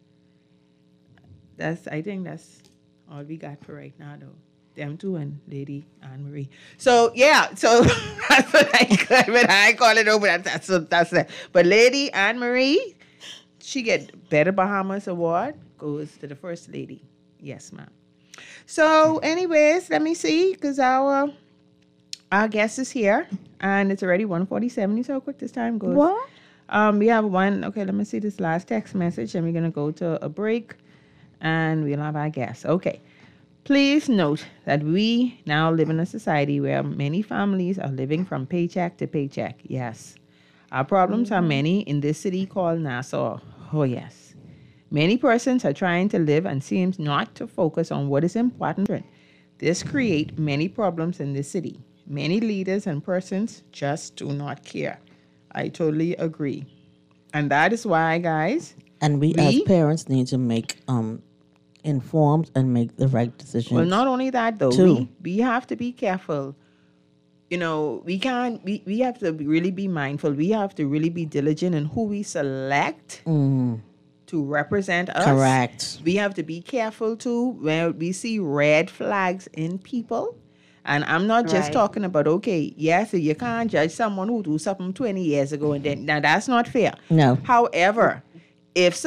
I think that's all we got for right now, though. Them two and Lady Anne Marie. So that's what I could, but I call it over. That's that. But Lady Anne Marie, she get Better Bahamas Award, goes to the First Lady. Yes, ma'am. So, anyways, let me see, because our guest is here, and it's already 1:47. You see how quick this time goes. What? We have one. Okay, let me see this last text message, and we're gonna go to a break, and we'll have our guest. Okay. Please note that we now live in a society where many families are living from paycheck to paycheck. Yes. Our problems are many in this city called Nassau. Oh, yes. Many persons are trying to live and seems not to focus on what is important. This creates many problems in this city. Many leaders and persons just do not care. I totally agree. And that is why, guys. And we as parents need to make informed and make the right decisions. Well, not only that though, we have to be careful. We have to really be mindful. We have to really be diligent in who we select to represent us. Correct. We have to be careful too when we see red flags in people. And I'm not just talking about, so you can't judge someone who do something 20 years ago and then, now that's not fair. No. However, if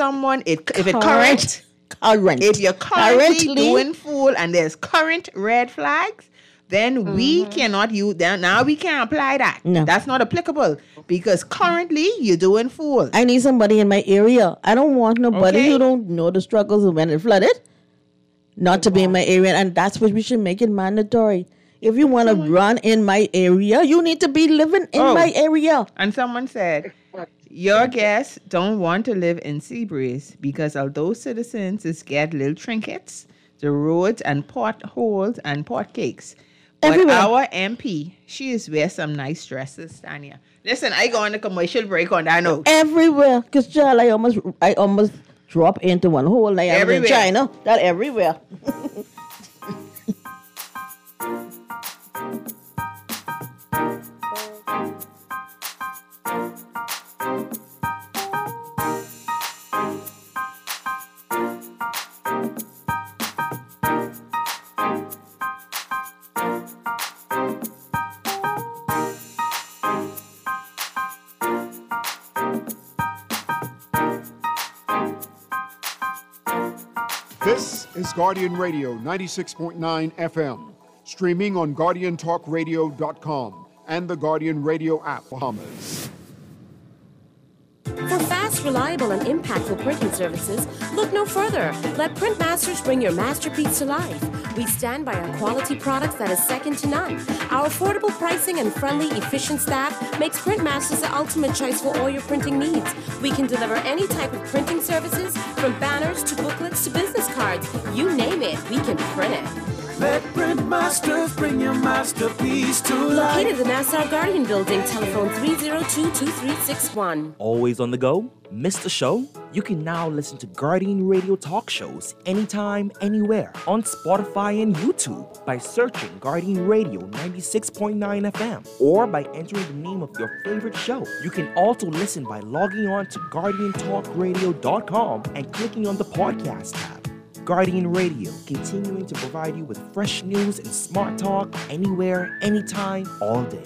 you're currently doing fool and there's current red flags, then we cannot use that. Now we can't apply that. No. That's not applicable because currently you're doing fool. I need somebody in my area. I don't want nobody who don't know the struggles of when it flooded not to be in my area. And that's what we should make it mandatory. If you want to run in my area, you need to be living in my area. And someone said, your guests don't want to live in Seabreeze because although citizens get little trinkets, the roads and potholes and pot cakes. But everywhere. Our MP, she is wear some nice dresses, Tanya. Listen, I go on a commercial break on that note. Everywhere. Because, child, I almost drop into one hole like I was in China. That everywhere. This is Guardian Radio 96.9 FM, streaming on GuardianTalkRadio.com and the Guardian Radio app, Bahamas. For fast fast, reliable, and impactful printing services, look no further. Let Printmasters bring your masterpiece to life. We stand by our quality products that is second to none. Our affordable pricing and friendly, efficient staff makes Printmasters the ultimate choice for all your printing needs. We can deliver any type of printing services, from banners to booklets to business cards. You name it, we can print it. Let Printmasters bring your masterpiece to life. Located in the Nassau Guardian Building, telephone 302-2361. Always on the go? Missed a show? You can now listen to Guardian Radio talk shows anytime, anywhere on Spotify and YouTube by searching Guardian Radio 96.9 FM or by entering the name of your favorite show. You can also listen by logging on to GuardianTalkRadio.com and clicking on the podcast tab. Guardian Radio, continuing to provide you with fresh news and smart talk anywhere, anytime, all day.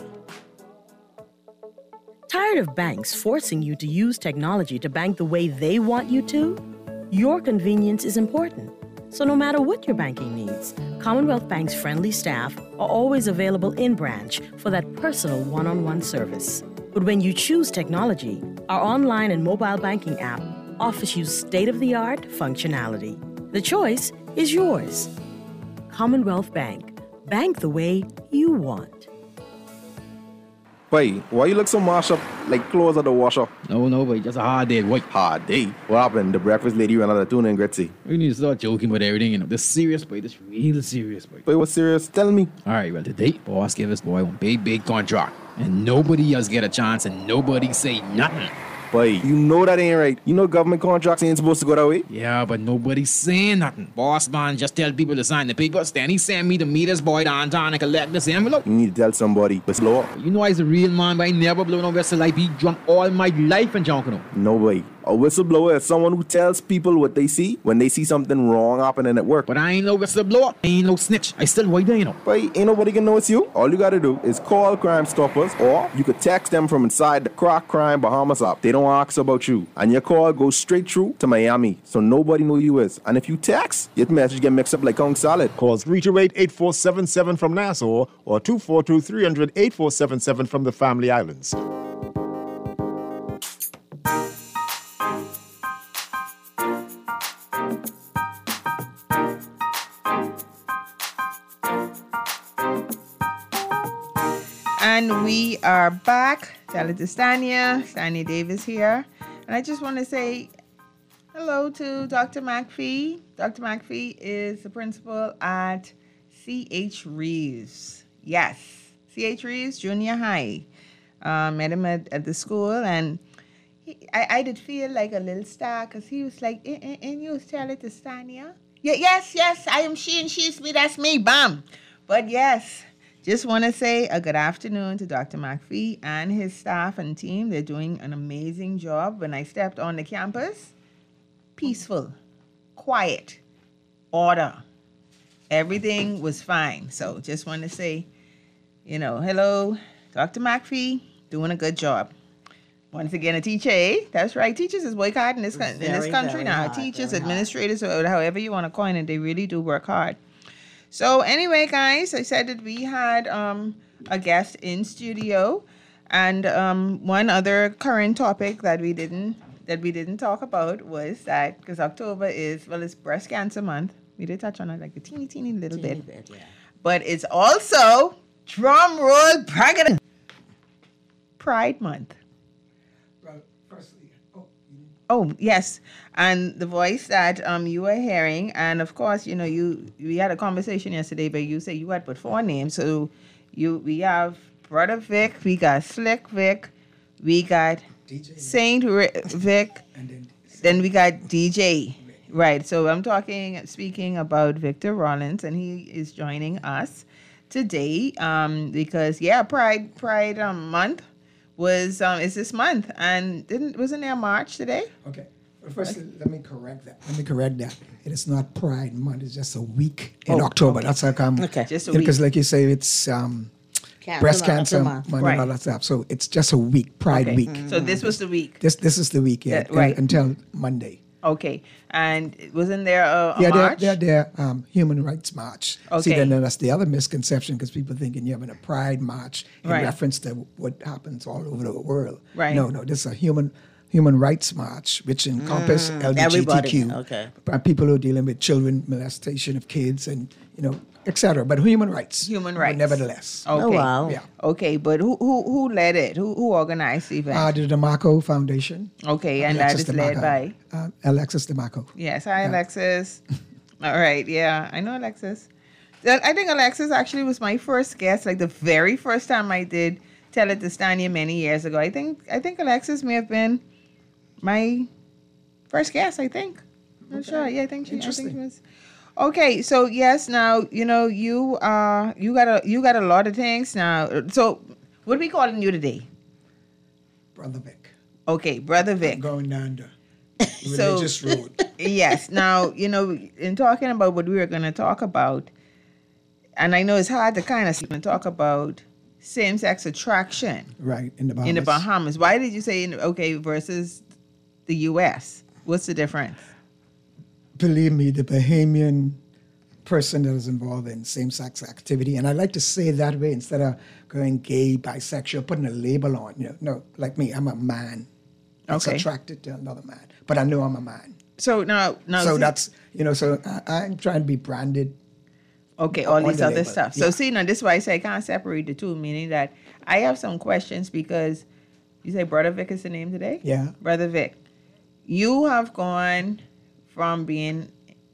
Tired of banks forcing you to use technology to bank the way they want you to? Your convenience is important. So no matter what your banking needs, Commonwealth Bank's friendly staff are always available in branch for that personal one-on-one service. But when you choose technology, our online and mobile banking app offers you state-of-the-art functionality. The choice is yours. Commonwealth Bank. Bank the way you want. Boy, why you look so mashed up like clothes at the washer? No, boy, just a hard day, boy. Hard day? What happened? The breakfast lady ran out of tuna and gritty. We need to start joking with everything, you know. This serious, boy. This real serious, boy. Boy, what's serious? Tell me. All right, well, today, boss gave us, boy, one big contract. And nobody else get a chance and nobody say nothing. Boy, you know that ain't right. You know government contracts ain't supposed to go that way. Yeah, but nobody's saying nothing. Boss man just tell people to sign the papers. Then he send me to meet this boy downtown and collect this envelope. You need to tell somebody. But slow up. You know I's a real man, but I never blow no whistle. I be drunk all my life and drunk, you know. No way. A whistleblower is someone who tells people what they see when they see something wrong happening at work. But I ain't no whistleblower. I ain't no snitch. I still right there, you know. But ain't nobody can know it's you. All you gotta do is call Crime Stoppers, or you could text them from inside the Crack Crime Bahamas app. They don't ask about you. And your call goes straight through to Miami, so nobody know you is. And if you text, your message get mixed up like Kong Salad. Call 328-8477 from Nassau or 242-300-8477 from the Family Islands. And we are back. Tell it to Stania. Stania Davis here. And I just want to say hello to Dr. McPhee. Dr. McPhee is the principal at C.H. Reeves. Yes, C.H. Reeves Junior High. Met him at the school, and I did feel like a little star because he was like, and you tell it to Stania? Yeah, yes, I am she and she's me, that's me, bam. But yes. Just want to say a good afternoon to Dr. McPhee and his staff and team. They're doing an amazing job. When I stepped on the campus, peaceful, quiet, order. Everything was fine. So just want to say, hello, Dr. McPhee, doing a good job. Once again, a teacher, that's right. Teachers is boycotting in this country now. Teachers, administrators, or however you want to coin it, they really do work hard. So anyway, guys, I said that we had a guest in studio, and one other current topic that we didn't talk about was that because October it's Breast Cancer Month. We did touch on it like a teeny little bit, yeah. But it's also drum roll Pride Month. Oh, yes. And the voice that you were hearing, and of course, we had a conversation yesterday, but you said you had put 4 names. So we have Brother Vic, we got Slick Vic, we got DJ Saint Vic, and then we got DJ. Right. So I'm speaking about Victor Rollins, and he is joining us today because, Pride Month. Is this month, and wasn't there March today? Okay. Well, first, let me correct that. It is not Pride Month. It's just a week in October. Okay. That's how come. Okay. Just a week. Because, like you say, it's breast cancer month and all that stuff. So it's just a week, Pride Week. Mm-hmm. So this was the week. This is the week, yeah. Right. Until Monday. Okay. And wasn't there a march? They're Human Rights March. Okay. See, then that's the other misconception because people thinking you're having a Pride March in reference to what happens all over the world. Right. No, this is a Human Human Rights March, which encompass LGBTQ, people who are dealing with children, molestation of kids, and etc. But human rights. Nevertheless. Okay. Oh, wow. Yeah. Okay, but who led it? Who organized the event? The DeMarco Foundation. Okay, and that is led by? Alexis DeMarco. Yes, hi, Alexis. All right, yeah, I know Alexis. I think Alexis actually was my first guest, like the very first time I did Tell It to Stania many years ago. I think Alexis may have been my first guest, I think. Not sure. Yeah, I think she was. Okay, so yes, now you got a lot of things now. So what are we calling you today? Brother Vic. Okay, Brother Vic. I'm going down the religious road. Yes. Now, in talking about what we were going to talk about, and I know it's hard to kind of talk about same-sex attraction. Right, in the Bahamas. In the Bahamas. Why did you say, versus the U.S.? What's the difference? Believe me, the Bahamian person that is involved in same-sex activity, and I like to say it that way instead of going gay, bisexual, putting a label on. No, like me, I'm a man that's attracted to another man, but I know I'm a man. So now, so that's So I'm trying to be branded. Okay, all these other stuff. Yeah. So see, now this is why I say I can't separate the two, meaning that I have some questions because you say Brother Vic is the name today? Yeah. Brother Vic, you have gone from being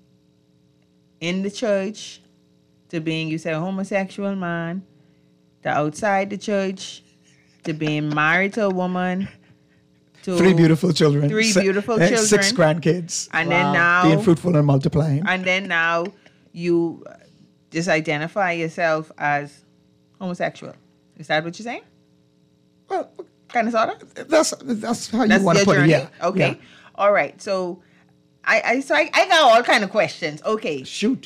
in the church to being, you say, a homosexual man, to outside the church, to being married to a woman, to 3 beautiful children. 3 beautiful children. 6 grandkids. And then now... being fruitful and multiplying. And then now you just identify yourself as homosexual. Is that what you're saying? Well, kind of, sort of? That's how you want to put it, yeah. Okay. Yeah. All right. So I got all kind of questions. Okay. Shoot.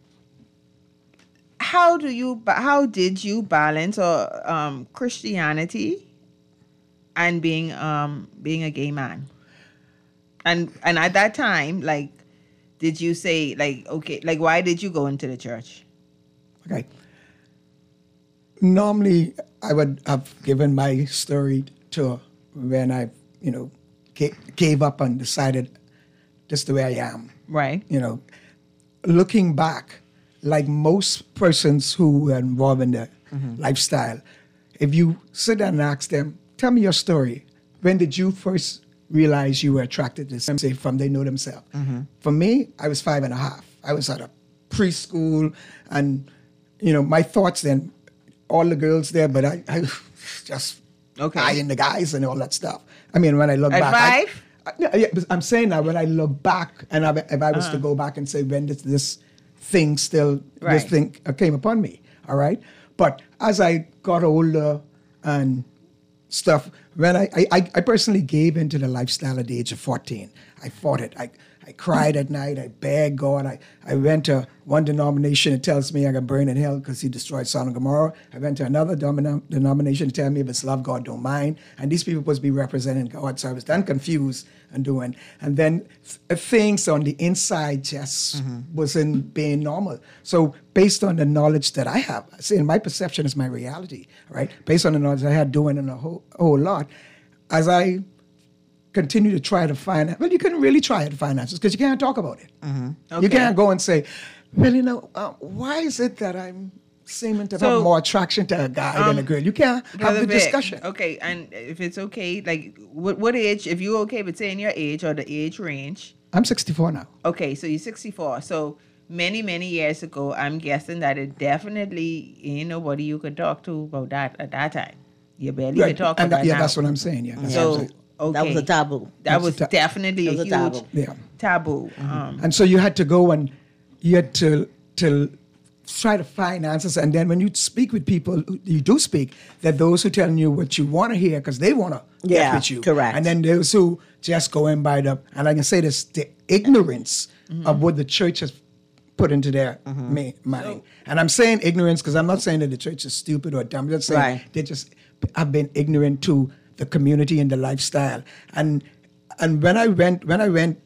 How did you balance Christianity and being a gay man? And at that time, like, did you say, like, okay, like, why did you go into the church? Okay. Normally, I would have given my story to when I, gave up and decided this is the way I am. Right. Looking back, like most persons who are involved in the lifestyle, if you sit down and ask them, tell me your story. When did you first realize you were attracted to them? Say, from they know themselves. For me, I was 5.5. I was at a preschool, and my thoughts then, all the girls there, but I just eyeing the guys and all that stuff. I mean, when I look back, 5? I'm saying that when I look back, and if I was to go back and say, when did this thing came upon me? All right, but as I got older and stuff, when I personally gave into the lifestyle at the age of 14. I fought it. I cried at night. I begged God. I went to one denomination that tells me I got burned in hell because he destroyed Sodom and Gomorrah. I went to another denomination to tell me if it's love, God don't mind. And these people supposed to be representing God. So I was then confused and doing. And then things on the inside just wasn't being normal. So based on the knowledge that I have, saying my perception is my reality, right? Based on the knowledge I had doing in a whole lot, as I continue to try to find, well, you couldn't really try to find answers because you can't talk about it. Okay. You can't go and say, well, why is it that I'm seeming to have more attraction to a guy than a girl? You can't have the discussion. Okay, and if it's okay, like, what age, if you're okay with saying your age or the age range? I'm 64 now. Okay, so you're 64. So many, many years ago, I'm guessing that it definitely ain't nobody you could talk to about that at that time. You barely could talk about that now. That's what I'm saying, yeah. So, okay. That was a taboo. That was definitely a huge taboo. And so you had to go and you had to try to find answers. And then when you speak with people, you do speak, that those who telling you what you want to hear because they want to get with you. Correct. And then those who just go in by the, and I can say this, the ignorance of what the church has put into their mind. And I'm saying ignorance because I'm not saying that the church is stupid or dumb. I'm just saying they just have been ignorant to the community and the lifestyle. And when I went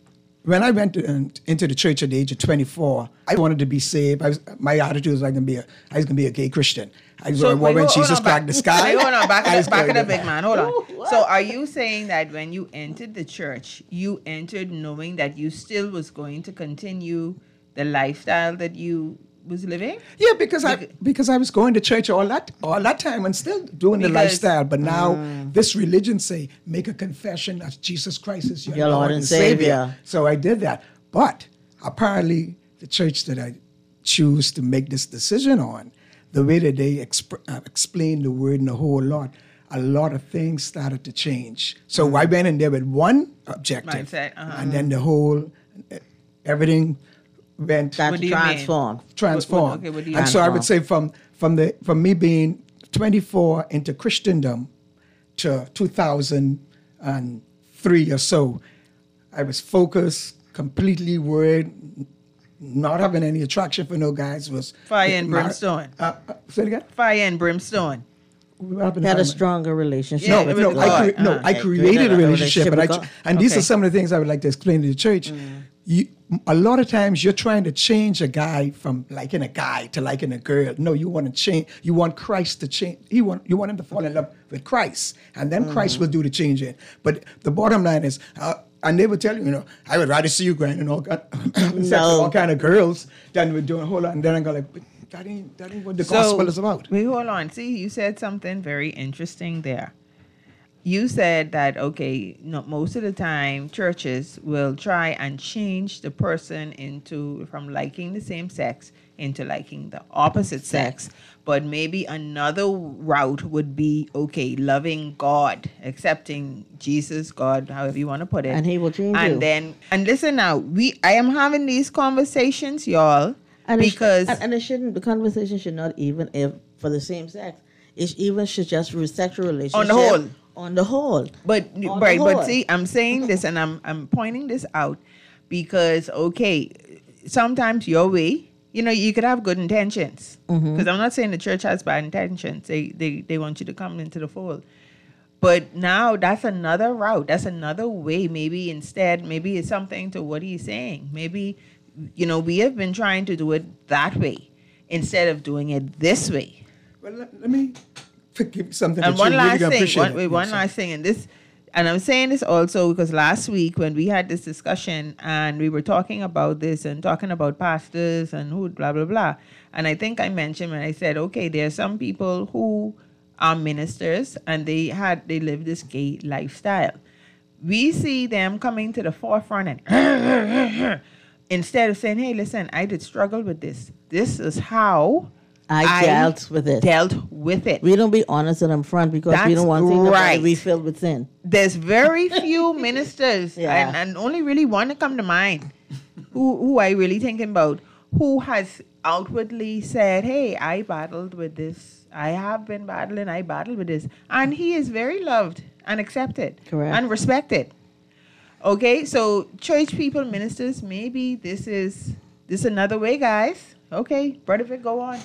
when I went into the church at the age of 24, I wanted to be saved. My attitude was I was gonna be a gay Christian. I was when Jesus cracked the sky. Hold on, back it up, big man. Hold on. So are you saying that when you entered the church, you entered knowing that you still was going to continue the lifestyle that you was living? Yeah, because I was going to church all that time and still doing the lifestyle. But now this religion say make a confession that Jesus Christ is your Lord and Savior. So I did that. But apparently the church that I choose to make this decision on, the way that they explain the word and the whole lot, a lot of things started to change. So I went in there with one objective, and then the whole everything went transformed. Okay, what do you mean? So I would say from me being 24 into Christendom to 2003 or so, I was focused, completely worried, not having any attraction for no guys. Was fire and brimstone. Say it again. Fire and brimstone. Had a stronger relationship. I created a relationship, and these are some of the things I would like to explain to the church. A lot of times you're trying to change a guy from liking a guy to liking a girl. No, you want to change. You want Christ to change. You want him to fall in love with Christ, and then Christ will do the changing. But the bottom line is, and they would tell you, I would rather see you grinding all kind of girls than we're doing a whole lot. And then I go like, but that ain't what the gospel is about. Wait, hold on. See, you said something very interesting there. You said that, most of the time churches will try and change the person from liking the same sex into liking the opposite sex. But maybe another route would be, loving God, accepting Jesus, God, however you want to put it. And he will change you. And listen now, I am having these conversations, y'all, because... the conversation should not even, if for the same sex, it even should just be a sexual relationship. On the whole. But see, I'm saying this and I'm pointing this out because, sometimes your way, you could have good intentions. Because I'm not saying the church has bad intentions. They want you to come into the fold. But now that's another route. That's another way. Maybe it's something to what he's saying. Maybe, we have been trying to do it that way instead of doing it this way. Well, let me give something. And one last thing, and I'm saying this also because last week when we had this discussion and we were talking about this and talking about pastors and who blah blah blah, and I think I mentioned when I said, there are some people who are ministers and they live this gay lifestyle. We see them coming to the forefront and instead of saying, hey, listen, I did struggle with this. This is how I dealt with it. We don't be honest in front because we don't want things to be filled with sin. There's very few ministers, and only really one to come to mind, who I really thinking about, who has outwardly said, hey, I battled with this. I have been battling. I battled with this. And he is very loved and accepted. Correct. And respected. So church people, ministers, maybe this is another way, guys. Brother Vic, go on.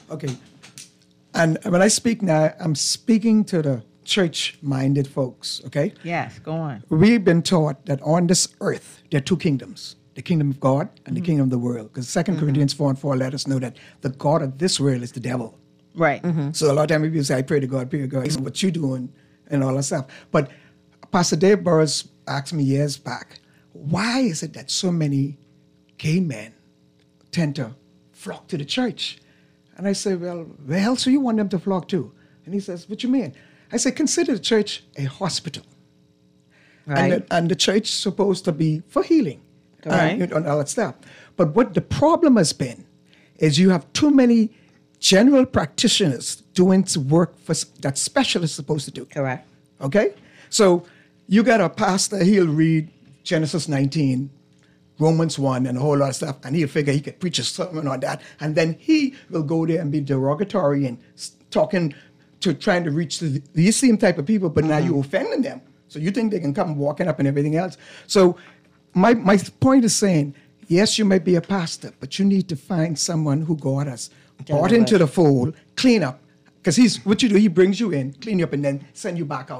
And when I speak now, I'm speaking to the church-minded folks, Yes, go on. We've been taught that on this earth, there are two kingdoms, the kingdom of God and the kingdom of the world. Because 2 Corinthians 4:4 let us know that the God of this world is the devil. Right. So a lot of times people say, I pray to God, what you doing and all that stuff. But Pastor Dave Burris asked me years back, why is it that so many gay men tend to flock to the church? And I said, well, where else do you want them to flock to? And he says, what you mean? I said, consider the church a hospital. Right. And the church is supposed to be for healing and all that stuff. But what the problem has been is you have too many general practitioners doing work that specialists are supposed to do. Correct. So you got a pastor, he'll read Genesis 19, Romans 1 and a whole lot of stuff, and he'll figure he could preach a sermon on that, and then he will go there and be derogatory and trying to reach these same type of people, but now you're offending them. So you think they can come walking up and everything else. So my point is saying, yes, you might be a pastor, but you need to find someone who God has brought into the fold, clean up, because what you do, he brings you in, clean you up, and then send you back out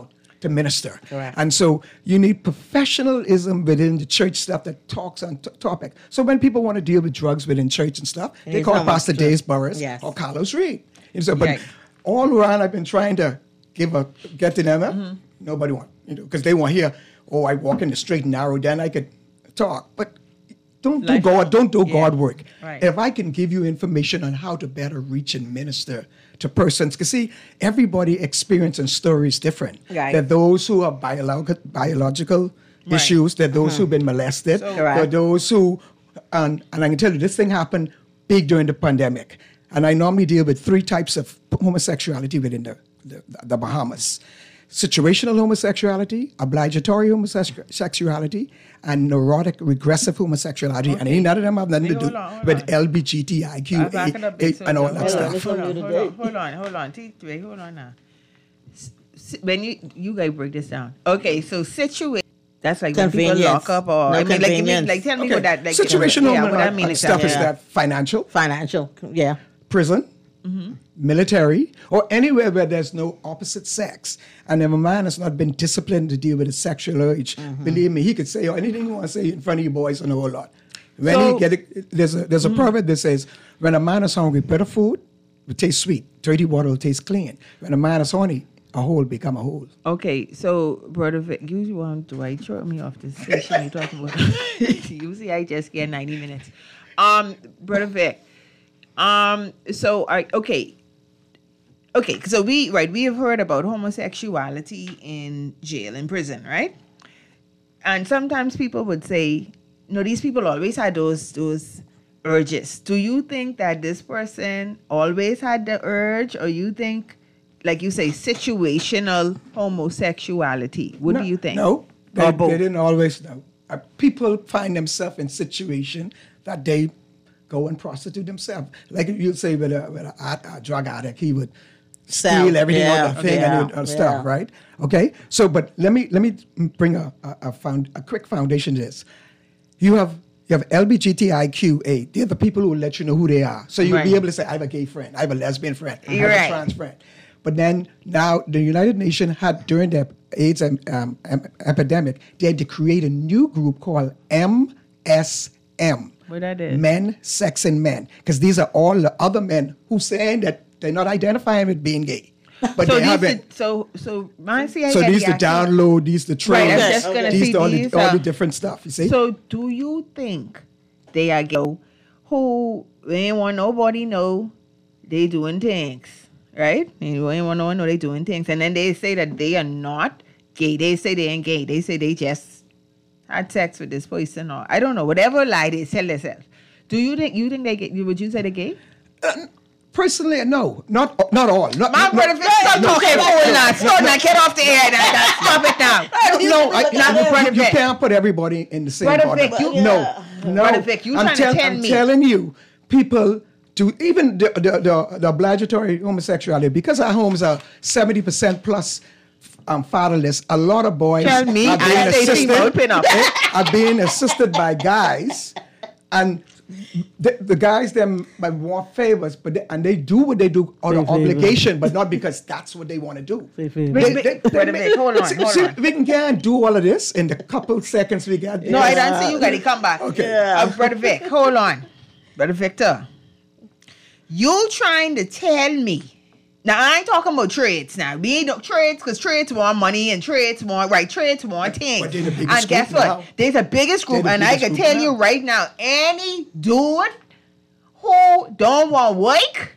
to minister. Correct. And so you need professionalism within the church stuff that talks on topic. So when people want to deal with drugs within church and stuff, they call Pastor Days Burris or Carlos Reed. And so, but all around, I've been trying to get to them. Nobody want, because they want to hear, oh, I walk in the straight and narrow, then I could talk. But don't do God work. Right. If I can give you information on how to better reach and minister to persons, because see, everybody experience and story is different. Right. There are those who have biological issues. There are those who've been molested. There are those who, and I can tell you, this thing happened big during the pandemic. And I normally deal with 3 types of homosexuality within the Bahamas. Situational homosexuality, obligatory homosexuality, and neurotic regressive homosexuality. Okay. And ain't none of them have nothing to do with LGBTIQ and all that stuff. Hold on now. When you guys break this down. Okay, so situation, that's like when people lock up or, tell me what that, like, situational stuff is that financial, prison, military, or anywhere where there's no opposite sex. And if a man has not been disciplined to deal with his sexual urge, believe me, he could say anything he wants to say in front of you boys and a whole lot. When there's a proverb that says, when a man is hungry, better food will taste sweet, dirty water will taste clean. When a man is horny, a hole become a hole. Okay, so Brother Vic, you want to throw me off this session you talking about. You see, I just get 90 minutes. Brother Vic, so we have heard about homosexuality in jail, in prison, right? And sometimes people would say, these people always had those urges. Do you think that this person always had the urge, or you think, like you say, situational homosexuality? What do you think? No, they didn't always know. People find themselves in situation that they go and prostitute themselves. Like you'd say with a drug addict, he would steal everything on the thing and stuff, right? Okay. So, but let me bring a quick foundation to this. You have LGBTIQA. They're the people who will let you know who they are. So you'll be able to say, I have a gay friend, I have a lesbian friend, I have a trans friend. But then now the United Nations had, during the AIDS epidemic, they had to create a new group called MSM. What that is? Men, sex, and men. Because these are all the other men who saying that they're not identifying with being gay. But so they haven't. So these the download, these the train, these all the different stuff, you see? So do you think they are gay who ain't want nobody know they doing things, right? They ain't want no one know they doing things. And then they say that they are not gay. They say they ain't gay. They say they just had sex with this person, or I don't know, whatever lie they tell themselves. Do you think they gay? Would you say they're gay? Personally, no, not all. My brother, stop talking. Stop now, get off the air. Stop it now. You can't put everybody in the same brother order. Vic, No. Brother Vic, you trying to tell me? I'm telling you, people do, even the obligatory homosexuality, because our homes are 70% plus fatherless. A lot of boys are being assisted by guys, and the guys them might want favors, but they do what they do out of obligation, but not because that's what they want to do. Hold on. We can't do all of this in the couple seconds we got. No, I don't see you got to come back. Okay, Brother Vic, hold on, Brother Victor. You trying to tell me? Now, I ain't talking about trades now. We ain't trades because trades want money and trades want things. And guess what? Now. They're the biggest group. And I can tell you right now, any dude who don't want work,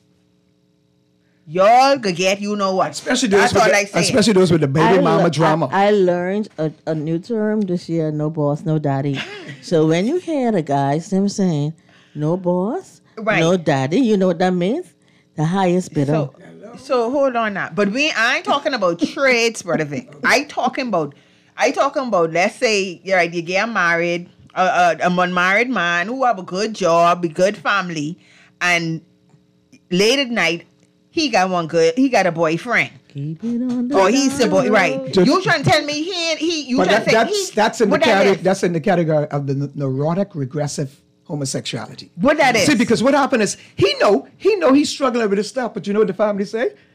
y'all could get you know what. Especially those with the baby mama drama. I learned a new term this year, no boss, no daddy. So when you hear the guys, them saying, no boss, no daddy, you know what that means? The highest bidder. So hold on now. But I ain't talking about trades, Brother Vic. I talking about, let's say, you get married, a unmarried man who have a good job, a good family, and late at night, he got a boyfriend. Keep it on or he's the boy, right? You trying to tell me that's in the category of the neurotic regressive homosexuality. What that is? See, because what happened is he know he's struggling with his stuff, but you know what the family say?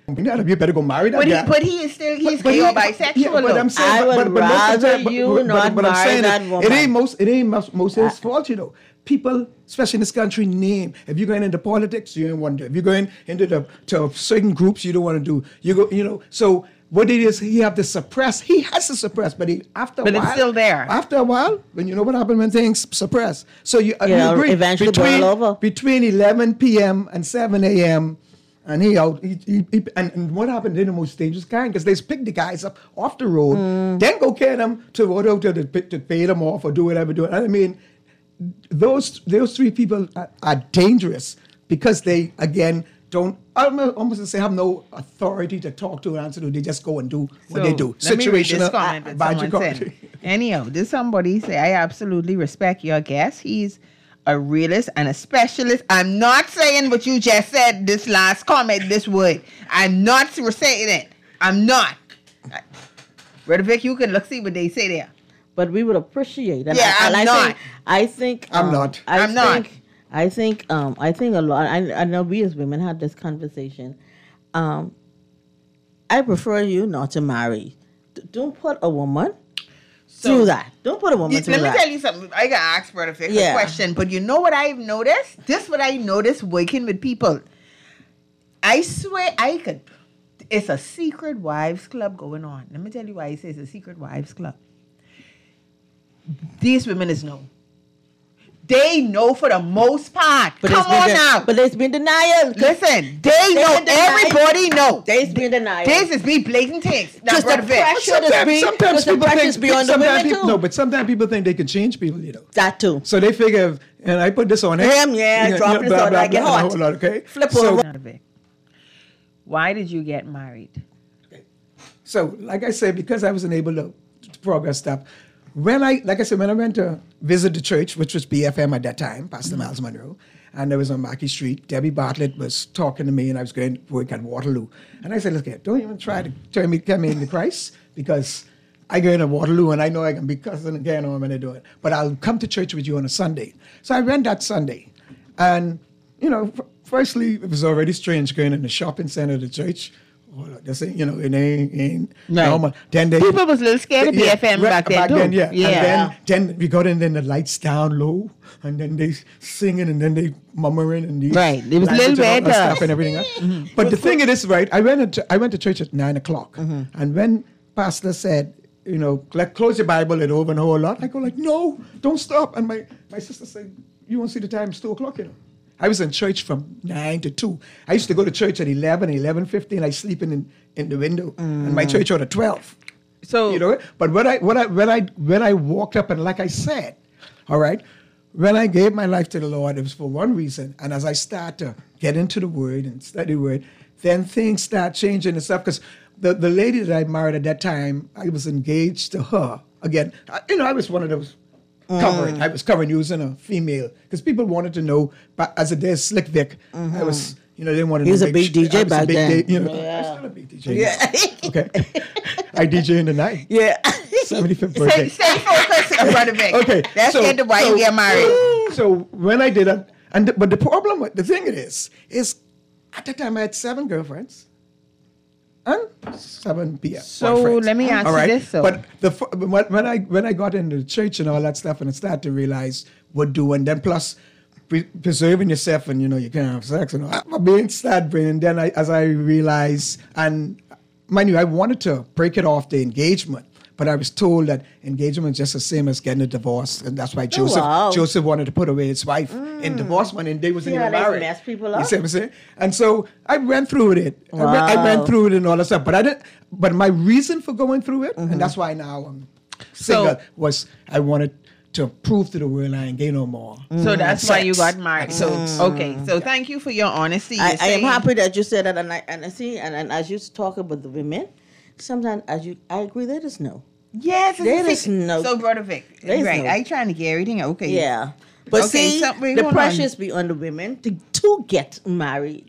You better go marry that guy. But he is still he's gay or bisexual. Yeah, but I'm saying, I would rather you not marry that woman. It ain't most his fault, you know. People, especially in this country, name. If you're going into politics, you don't want to do. If you're going into to certain groups, you don't want to do. You go, you know. So what it is, he have to suppress. He has to suppress, but after a while, it's still there. After a while, when you know what happens when things suppress. So you agree eventually boil over between 11 p.m. and 7 a.m. And he out. And what happened in the most dangerous kind? Because they pick the guys up off the road, then go carry them to pay them off or do whatever. I mean, those three people are dangerous because they again don't almost say have no authority to talk to or answer to. They just go and do what they do. Situational. Anyhow, this somebody say, I absolutely respect your guest. He's a realist and a specialist. I'm not saying what you just said, this last comment, this word. I'm not saying it. I'm not. Brother Vic, you can see what they say there. But we would appreciate it. Yeah, I'm not. I think I'm not. I think a lot. I know we as women had this conversation. I prefer you not to marry. Don't put a woman through that. Don't put a woman through that. Let me tell you something. I got to ask Brother Vic a question. But you know what I've noticed? This is what I noticed working with people. I swear I could. It's a secret wives club going on. Let me tell you why I say it's a secret wives club. These women is know. They know for the most part. But come on now. But there's been denial. Listen, they know. Everybody know. There's been denial. This is me blatant things. Just the pressure sometimes people think beyond the women too. No, but sometimes people think they can change people, you know. That too. So they figure, and I put this on him. Drop this on, I get hot. Okay. Flip over. Why did you get married? Okay. So, like I said, because I wasn't able to progress stuff, when I went to visit the church, which was BFM at that time, Pastor Miles Monroe, and I was on Mackey Street, Debbie Bartlett was talking to me, and I was going to work at Waterloo. And I said, look, don't even try to get me into Christ, because I go into Waterloo, and I know I can be cussing again or when I do it. But I'll come to church with you on a Sunday. So I went that Sunday. And, you know, firstly, it was already strange going in the shopping center of the church. They say, you know, it ain't normal. Then people was a little scared of BFM back then too. And then we got in, then the lights down low, and then they singing, and then they murmuring, and these it was a little bit stuff and everything. But the thing is, right? I went to church at 9:00, and when Pastor said, you know, like close your Bible and over and a whole lot, I go like, no, don't stop. And my sister said, you won't see the time, it's 2:00, you know. I was in church from 9 to 2. I used to go to church at 11, 11:15. I sleeping in the window, and my church was at 12. So you know, but when I walked up, and like I said, all right, when I gave my life to the Lord, it was for one reason. And as I start to get into the Word and study the Word, then things start changing and stuff. Because the lady that I married at that time, I was engaged to her. Again, I was one of those. I was covering using a female because people wanted to know. But as a day, Slick Vic, I was, they didn't want to know. He was a big DJ back then. I'm still a big DJ. Yeah. Okay. I DJ in the night. Yeah. 75th birthday. Stay focused, Brother Vic. Okay. That's the why you get married. So when I did it, but the problem with the thing is at that time I had 7 girlfriends. And 7 p.m. So let me ask you this. But when I got into the church and all that stuff, and I started to realize what do, and then plus preserving yourself, and you can't have sex, and all. My brain started bringing. Then as I realized, and mind you, I wanted to break it off the engagement, but I was told that engagement is just the same as getting a divorce, and that's why Joseph wanted to put away his wife in divorce when they wasn't even married. Mess people up. You see what I'm saying? And so I went through it. Wow. I went through it and all that stuff. But I didn't. But my reason for going through it, and that's why now I'm single, was I wanted to prove to the world I ain't gay no more. So that's why you got married. So okay. So thank you for your honesty. I am happy that you said that, and I see, and as you talk about the women, sometimes I agree there is no. Yes, there is no. So Brother Vic, right? I trying to get everything okay. Yeah, but see, the pressures be on the women to get married.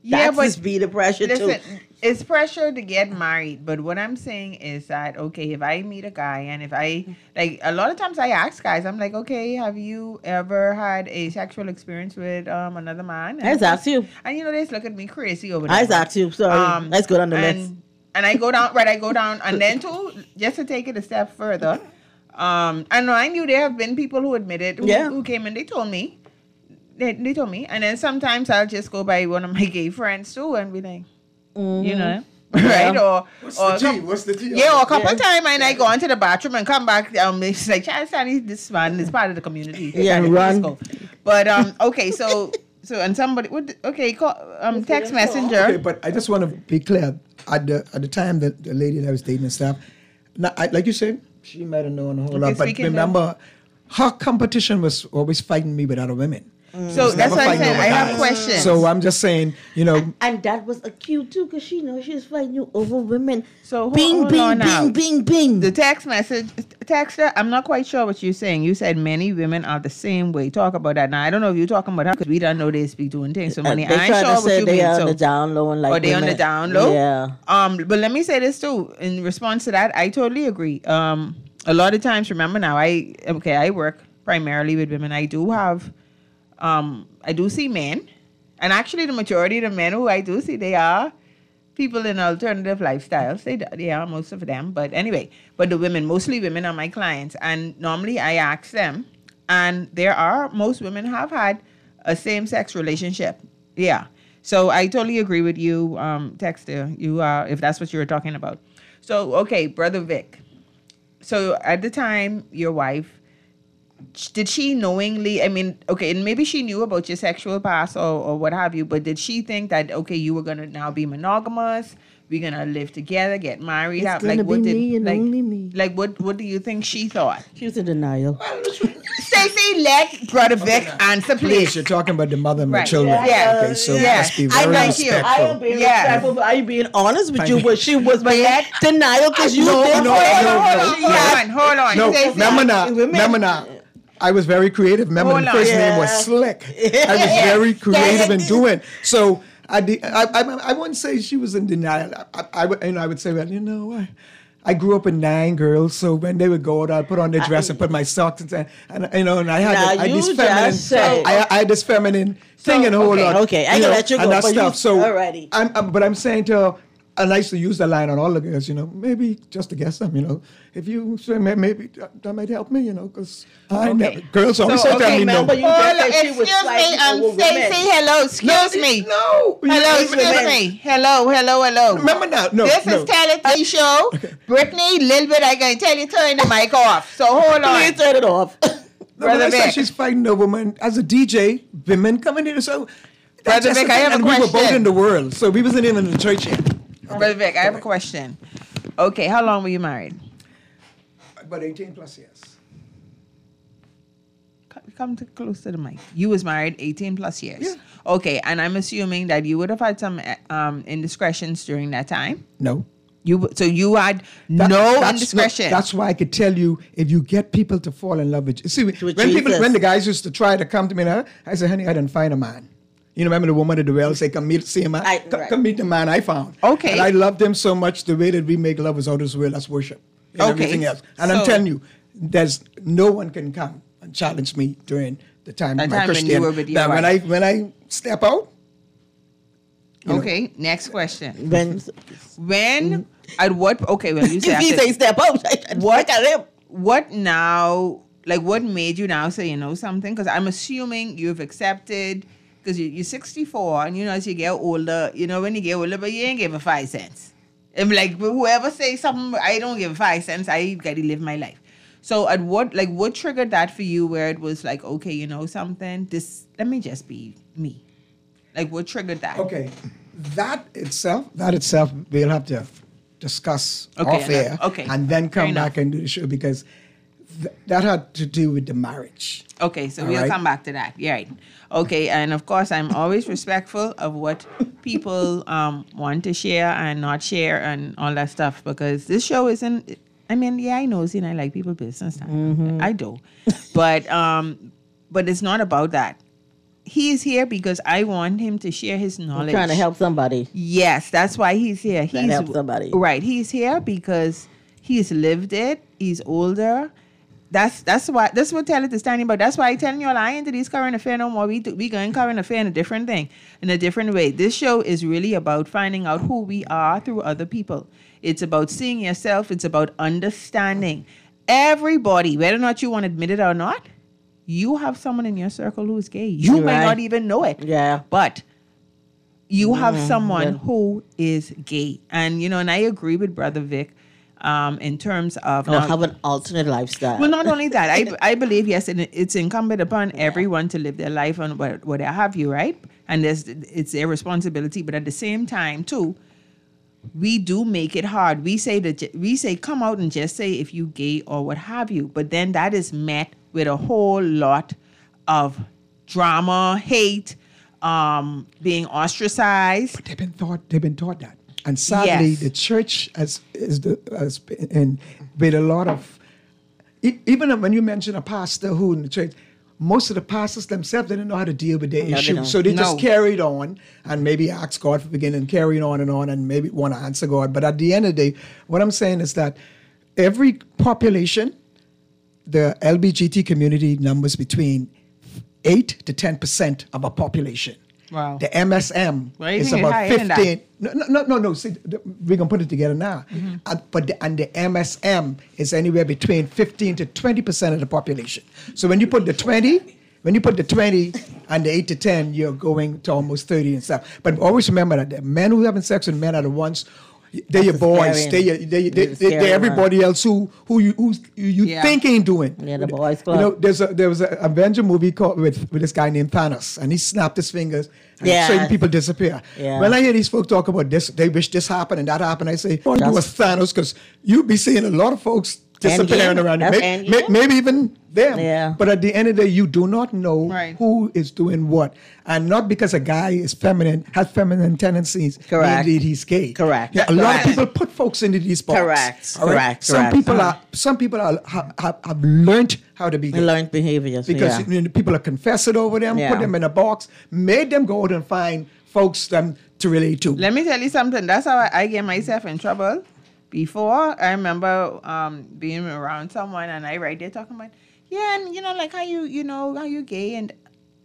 That's just be the pressure listen, too. It's pressure to get married. But what I'm saying is that, okay, if I meet a guy and if I, like, a lot of times I ask guys, I'm like, okay, have you ever had a sexual experience with another man? I just asked you. And, you know, they just look at me crazy over there. I just asked you. Sorry. Let's go down the list. And I go down, and then just to take it a step further, and I knew there have been people who admitted, who came and they told me, they told me, and then sometimes I'll just go by one of my gay friends too and be like, you know, right? Or What's the tea? Yeah, or a couple of times, and I go into the bathroom and come back. It's like, this man is part of the community. Yeah, run. But okay, so and somebody would text messenger. Okay, but I just want to be clear. At the time that the lady that I was dating and stuff, like you said, she might have known a whole lot. But remember, her competition was always fighting me with other women. So that's what I'm saying. I have questions. So I'm just saying, you know. And that was acute too, because she knows she's fighting you over women. So bing, bing. The text message, texter, I'm not quite sure what you're saying. You said many women are the same way. Talk about that. Now, I don't know if you're talking about her, because we don't know they speak doing things. So, money, I ain't sure what you they mean. Are on the down low and like. Or they on the down low? Yeah. But let me say this too. In response to that, I totally agree. A lot of times, remember now, I work primarily with women. I do have. I do see men, and actually the majority of the men who I do see, they are people in alternative lifestyles. They are, most of them. But anyway, but the women, mostly women are my clients. And normally I ask them, and most women have had a same-sex relationship. Yeah. So I totally agree with you, Texter, if that's what you were talking about. So, okay, Brother Vic. So at the time, your wife, did she knowingly, and maybe she knew about your sexual past or what have you, but did she think that, okay, you were going to now be monogamous, we're going to live together, get married? It's going to be me and only me. Like, what do you think she thought? She was in denial. Stacey, let Brother Vic answer, please. You're talking about the mother and my Right. children. Yeah. Okay, so Yeah. let's be very respectful. I am being respectful, but I'm being honest with you, but she was being denial because you No, did. no, Hold on. No, Stacey. remember now. I was very creative. Remember, the first name was Slick. I was very creative in doing. So I wouldn't say she was in denial. I would say, well, I grew up with 9 girls, so when they would go out, I'd put on their dress and put my socks and I had this feminine thing and a whole lot. Okay, I can let you go. And that stuff. So, already. But I'm saying to her, and I used to use the line on all the girls, maybe just to guess them, if you say maybe that might help me, because girls always say to me no. Excuse me, Stacey, hello, excuse me. No. Hello, excuse me. Hello. Remember now, This is Tele Show. Brittany, little bit, I'm going to tell you, turn the mic off. So hold on. Please turn it off. Brother Vic. She's fighting a woman. As a DJ, women coming in, so... Brother Vic, I have a question. We were both in the world, so we wasn't even in the church yet. Brother Vic, I have a question. Okay, how long were you married? About 18 plus years. Come close to the mic. You was married 18 plus years. Yeah. Okay, and I'm assuming that you would have had some indiscretions during that time? No. So you had no indiscretion? That's why I could tell you, if you get people to fall in love with you. See, when the guys used to try to come to me, I said, honey, I didn't find a man. Remember the woman at the well say, come meet the man I found. Okay. And I loved him so much, the way that we make love is out of this world, that's worship. And everything else. And I'm telling you, there's no one can come and challenge me during the time of my Christian. When I step out. Okay, next question. When at what, okay, well, you say, if he say step out, what now, like what made you now say, something? Because I'm assuming you've accepted, because you're 64, and as you get older, when you get older, but you ain't giving 5 cents. I'm like, whoever say something, I don't give 5 cents, I got to live my life. So at what triggered that for you where it was like, okay, something, let me just be me. Like what triggered that? Okay, that itself, we'll have to discuss off air and then come back and do the show, because that had to do with the marriage. Okay, so we'll come back to that. Yeah, right. Okay, and of course, I'm always respectful of what people want to share and not share and all that stuff, because this show isn't, I know, I like people business. I do. But it's not about that. he's here because I want him to share his knowledge. He's trying to help somebody. Yes, that's why he's here. He's help somebody. Right. He's here because he's lived it. He's older. That's what Tell It to Stanley about. That's why I telling you all I ain't into these current affair no more. We going current affair in a different thing, in a different way. This show is really about finding out who we are through other people. It's about seeing yourself. It's about understanding. Everybody, whether or not you want to admit it or not, you have someone in your circle who's gay. You may not even know it. Yeah. But you have someone who is gay. And, and I agree with Brother Vic in terms of... have an alternate lifestyle. Well, not only that, I believe, yes, it's incumbent upon everyone to live their life on what have you, right? And it's their responsibility. But at the same time, too, we do make it hard. We say come out and just say if you gay or what have you. But then that is met with a whole lot of drama, hate, being ostracized. But they've been taught that. And sadly, the church has been with a lot of, even when you mention a pastor who in the church, most of the pastors themselves, they didn't know how to deal with their issue. So they just carried on and maybe asked God for beginning, carrying on and maybe want to answer God. But at the end of the day, what I'm saying is that every population, the LBGT community numbers between 8 to 10% of a population. Wow. The MSM is about 15. No. See, we're going to put it together now. Mm-hmm. But the MSM is anywhere between 15 to 20% of the population. So when you put the 20 and the 8 to 10, you're going to almost 30 and stuff. But always remember that the men who are having sex with men are the ones. They're your boys. They're everybody else who you think ain't doing. Yeah, the boys club. There was an Avenger movie called with this guy named Thanos, and he snapped his fingers, and certain people disappear. Yeah. When I hear these folks talk about this, they wish this happened and that happened. I say, "Oh, it was Thanos," because you be seeing a lot of folks disappearing around you. Maybe even them. Yeah. But at the end of the day, you do not know who is doing what. And not because a guy is feminine, has feminine tendencies, indeed he's gay. Correct. Yeah, a lot of people put folks into these boxes. Correct. Some people have learned how to be gay. Learned behaviors. Because people are confessing over them, put them in a box, made them go out and find folks them to relate to. Let me tell you something. That's how I get myself in trouble. Before, I remember being around someone and I right there talking about, and like how you gay and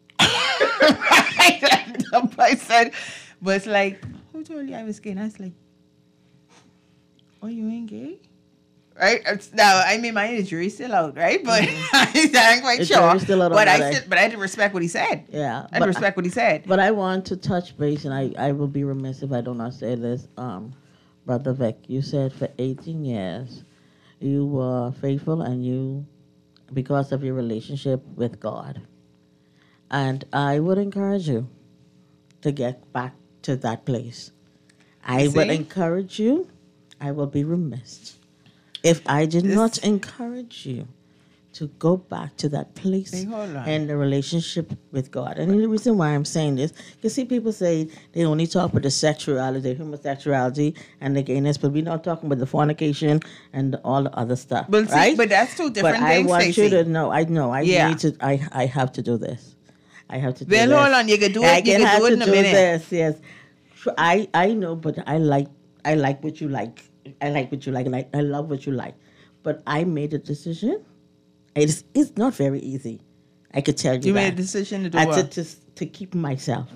I said, but it's like, who told you I was gay? And I was like, oh, you ain't gay? Right? Now, I mean, my jury's still out, right? But I'm quite sure. But I had to respect what he said. Yeah. I had to respect what he said. But I want to touch base, and I will be remiss if I do not say this. Brother Vic, you said for 18 years you were faithful and because of your relationship with God. And I would encourage you to get back to that place. I would encourage you. I will be remiss if I did not encourage you to go back to that place and the relationship with God. And the reason why I'm saying this, you see people say they only talk about the sexuality, homosexuality, and the gayness, but we're not talking about the fornication and all the other stuff. But, right? But that's two different things, I want you to know. I need to. I have to do this. I have to do this. Well, hold on. You can do it. You can do it in a minute. This, yes. I know, but I like what you like. I like what you like, and I love what you like. But I made a decision. It's not very easy. I could tell you that. You made a decision to do what? To keep myself.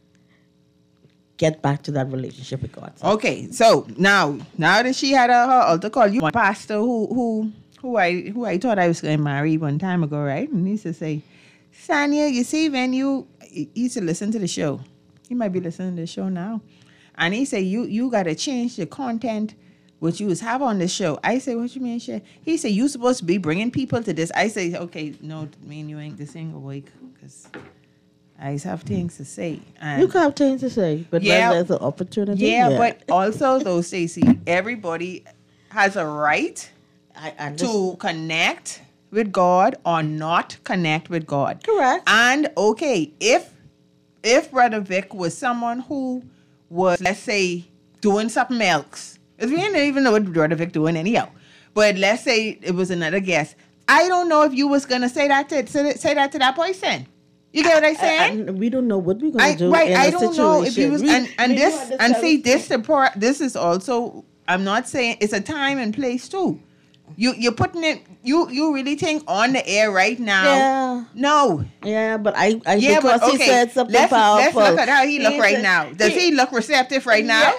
Get back to that relationship with God. Okay, so now that she had her altar call, you one pastor who I thought I was going to marry one time ago, right? And he used to say, Sanya, you see, when he used to listen to the show. He might be listening to the show now. And he said, you got to change the content what you have on the show. I say, what you mean, shit? He said, you supposed to be bringing people to this. I say, okay, no, me and you ain't the single week because I have things to say. And you can have things to say, but when there's an opportunity. Yeah, but also, though, Stacey, everybody has a right to connect with God or not connect with God. Correct. And, okay, if Brother Vic was someone who was, let's say, doing something else, because we didn't even know what Brother Vic doing anyhow. But let's say it was another guest. I don't know if you was gonna say that to that person. You get what I'm saying? We don't know what we're going to do. Right, in I a don't know if you was situation. this is also. I'm not saying it's a time and place too. You're putting it. You really think on the air right now? Yeah. No. Yeah, but I yeah, because but okay. He said something let's powerful. look at how he look right now. Does he look receptive right now?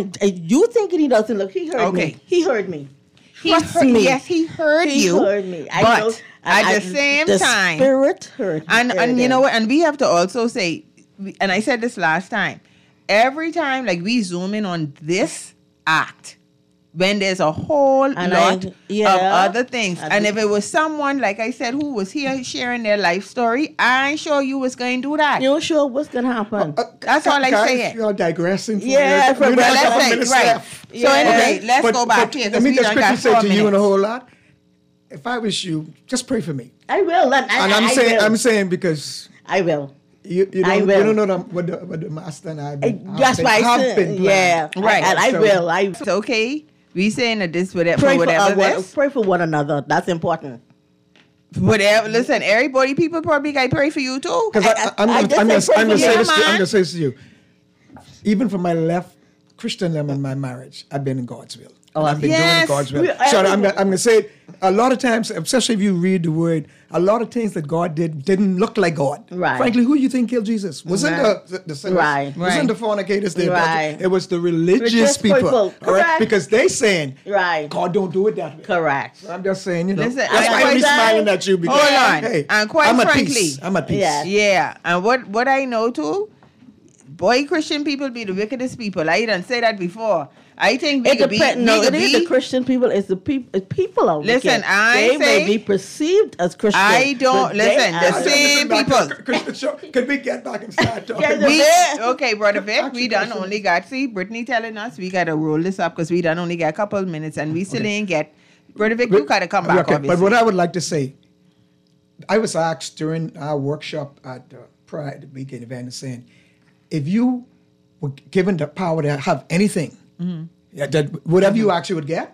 You thinking he doesn't look? He heard me. He heard me. Trust me. Yes, he heard you. He heard me. But at the same time, Spirit heard. And you know what? And we have to also say, and I said this last time. Every time, like we zoom in on this act. When there's a whole lot of other things. And if it was someone, like I said, who was here sharing their life story, I'm sure you was going to do that. You're sure what's going to happen? That's all I say. You're digressing. Yeah, right. So anyway, let's go back here. Let me just quickly say to you in a whole lot, if I was you, just pray for me. I will. I'm saying because I will. You don't know what the master and I that's why I said, yeah, right. And I will. It's okay. We saying that this whatever pray for one another. That's important. Whatever. Listen, everybody, people probably got to pray for you too. Because I'm going to say this to you. Even for my left Christian them in my marriage, I've been in God's will. I've been doing God's will. So I'm going to say a lot of times, especially if you read the word, a lot of things that God did didn't look like God. Right. Frankly, who you think killed Jesus? Wasn't the sinners? Right. Wasn't the fornicators there? Right. It was the religious people. Correct. Because they saying, right. God don't do it that way. Correct. So I'm just saying, Listen, that's why I'm smiling at you. Because, hold on. Hey, and quite frankly, I'm at peace. Yeah. And what I know too, boy, Christian people be the wickedest people. I didn't say that before. I think it ain't the Christian people. It's the people out there. Listen, they may be perceived as Christian. I don't listen. The same people. Christian show. Could we get back and start talking? Okay, Brother Vic, we done only got. See, Brittany telling us we got to roll this up because we done only got a couple of minutes and we still ain't get. Brother Vic, you got to come back. Obviously. But what I would like to say, I was asked during our workshop at Pride Weekend event, saying, if you were given the power to have anything. That whatever you actually would get,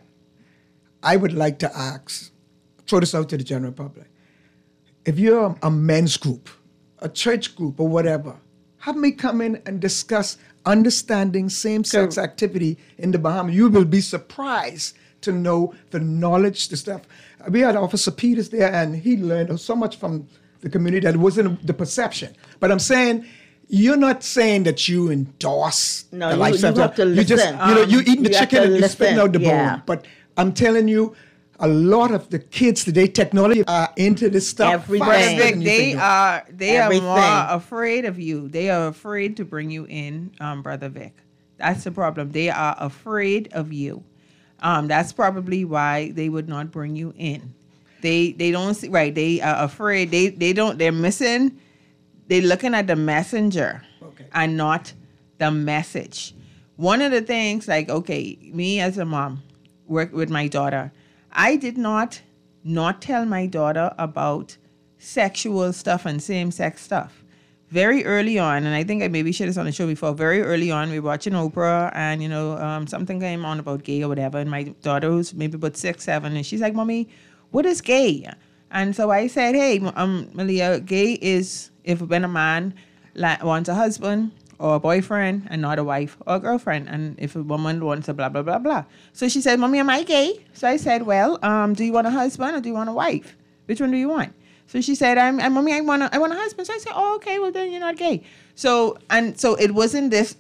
I would like to throw this out to the general public. If you're a men's group, a church group, or whatever, have me come in and discuss understanding same-sex activity in the Bahamas. You will be surprised to know the knowledge, the stuff. We had Officer Peters there, and he learned so much from the community that it wasn't the perception. But I'm saying, you're not saying that you endorse the lifestyle. You have to listen. You just, you eating the chicken and you're spitting out the bone. But I'm telling you, a lot of the kids today, technology, are into this stuff. Everything. They are more afraid of you. They are afraid to bring you in, Brother Vic. That's the problem. They are afraid of you. That's probably why they would not bring you in. They don't see, right. They are afraid. They're missing. They're looking at the messenger and not the message. One of the things, like, okay, me as a mom, work with my daughter. I did not tell my daughter about sexual stuff and same-sex stuff. Very early on, and I think I maybe shared this on the show before, very early on, we were watching Oprah, and, something came on about gay or whatever, and my daughter, who's maybe about 6, 7, and she's like, Mommy, what is gay? And so I said, hey, Malia, gay is when a man wants a husband or a boyfriend and not a wife or a girlfriend, and if a woman wants a blah, blah, blah, blah. So she said, Mommy, am I gay? So I said, well, do you want a husband or do you want a wife? Which one do you want? So she said, Mommy, I want a husband. So I said, oh, okay, well, then you're not gay. So it wasn't this,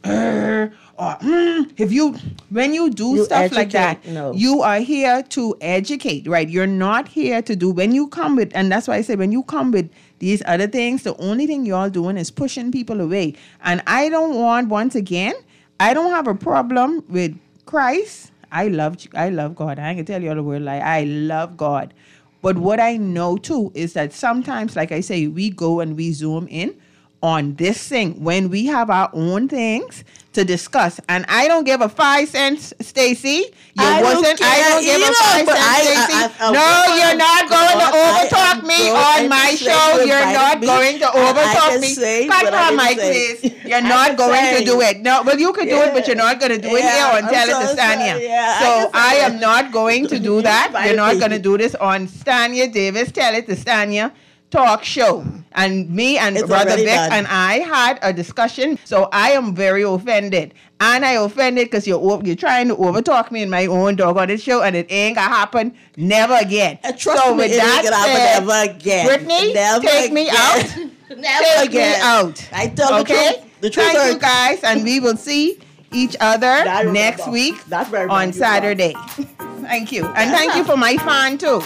when you do stuff educate, like that, you are here to educate, right? You're not here to do, when you come with, and that's why I say, when you come with these other things, the only thing you're doing is pushing people away. And I don't want, once again, I don't have a problem with Christ. I love God. I can tell you all the word lie. I love God. But what I know too is that sometimes, like I say, we go and we zoom in on this thing when we have our own things to discuss. And I don't give a 5 cents, Stacy. I don't give a 5 cents, Stacy. No, you're not going to overtalk me on my show. You're not going to overtalk me. Cut my mic, please. You're not going to do it. No, well, you could do it, but you're not going to do it here on Tell It to Stania. So I am not going to do that. You're not going to do this on Stania Davis. Tell It to Stania. talk show. And me and Brother Vic and I had a discussion. So I am very offended. And I offended because you're trying to overtalk me in my own dog on this show, and it ain't gonna happen never again. Trust me, it ain't gonna happen never again. Brittany, take me out. Never again. Me out. I tell the truth. The truth. Thank you guys, and we will see each other next week on Saturday. Thank you. And thank you for my fan too.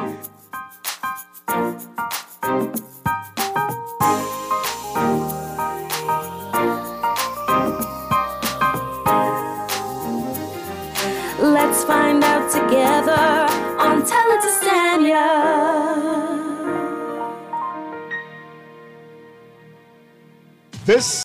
Let's find out together on Tell It to Stanya. This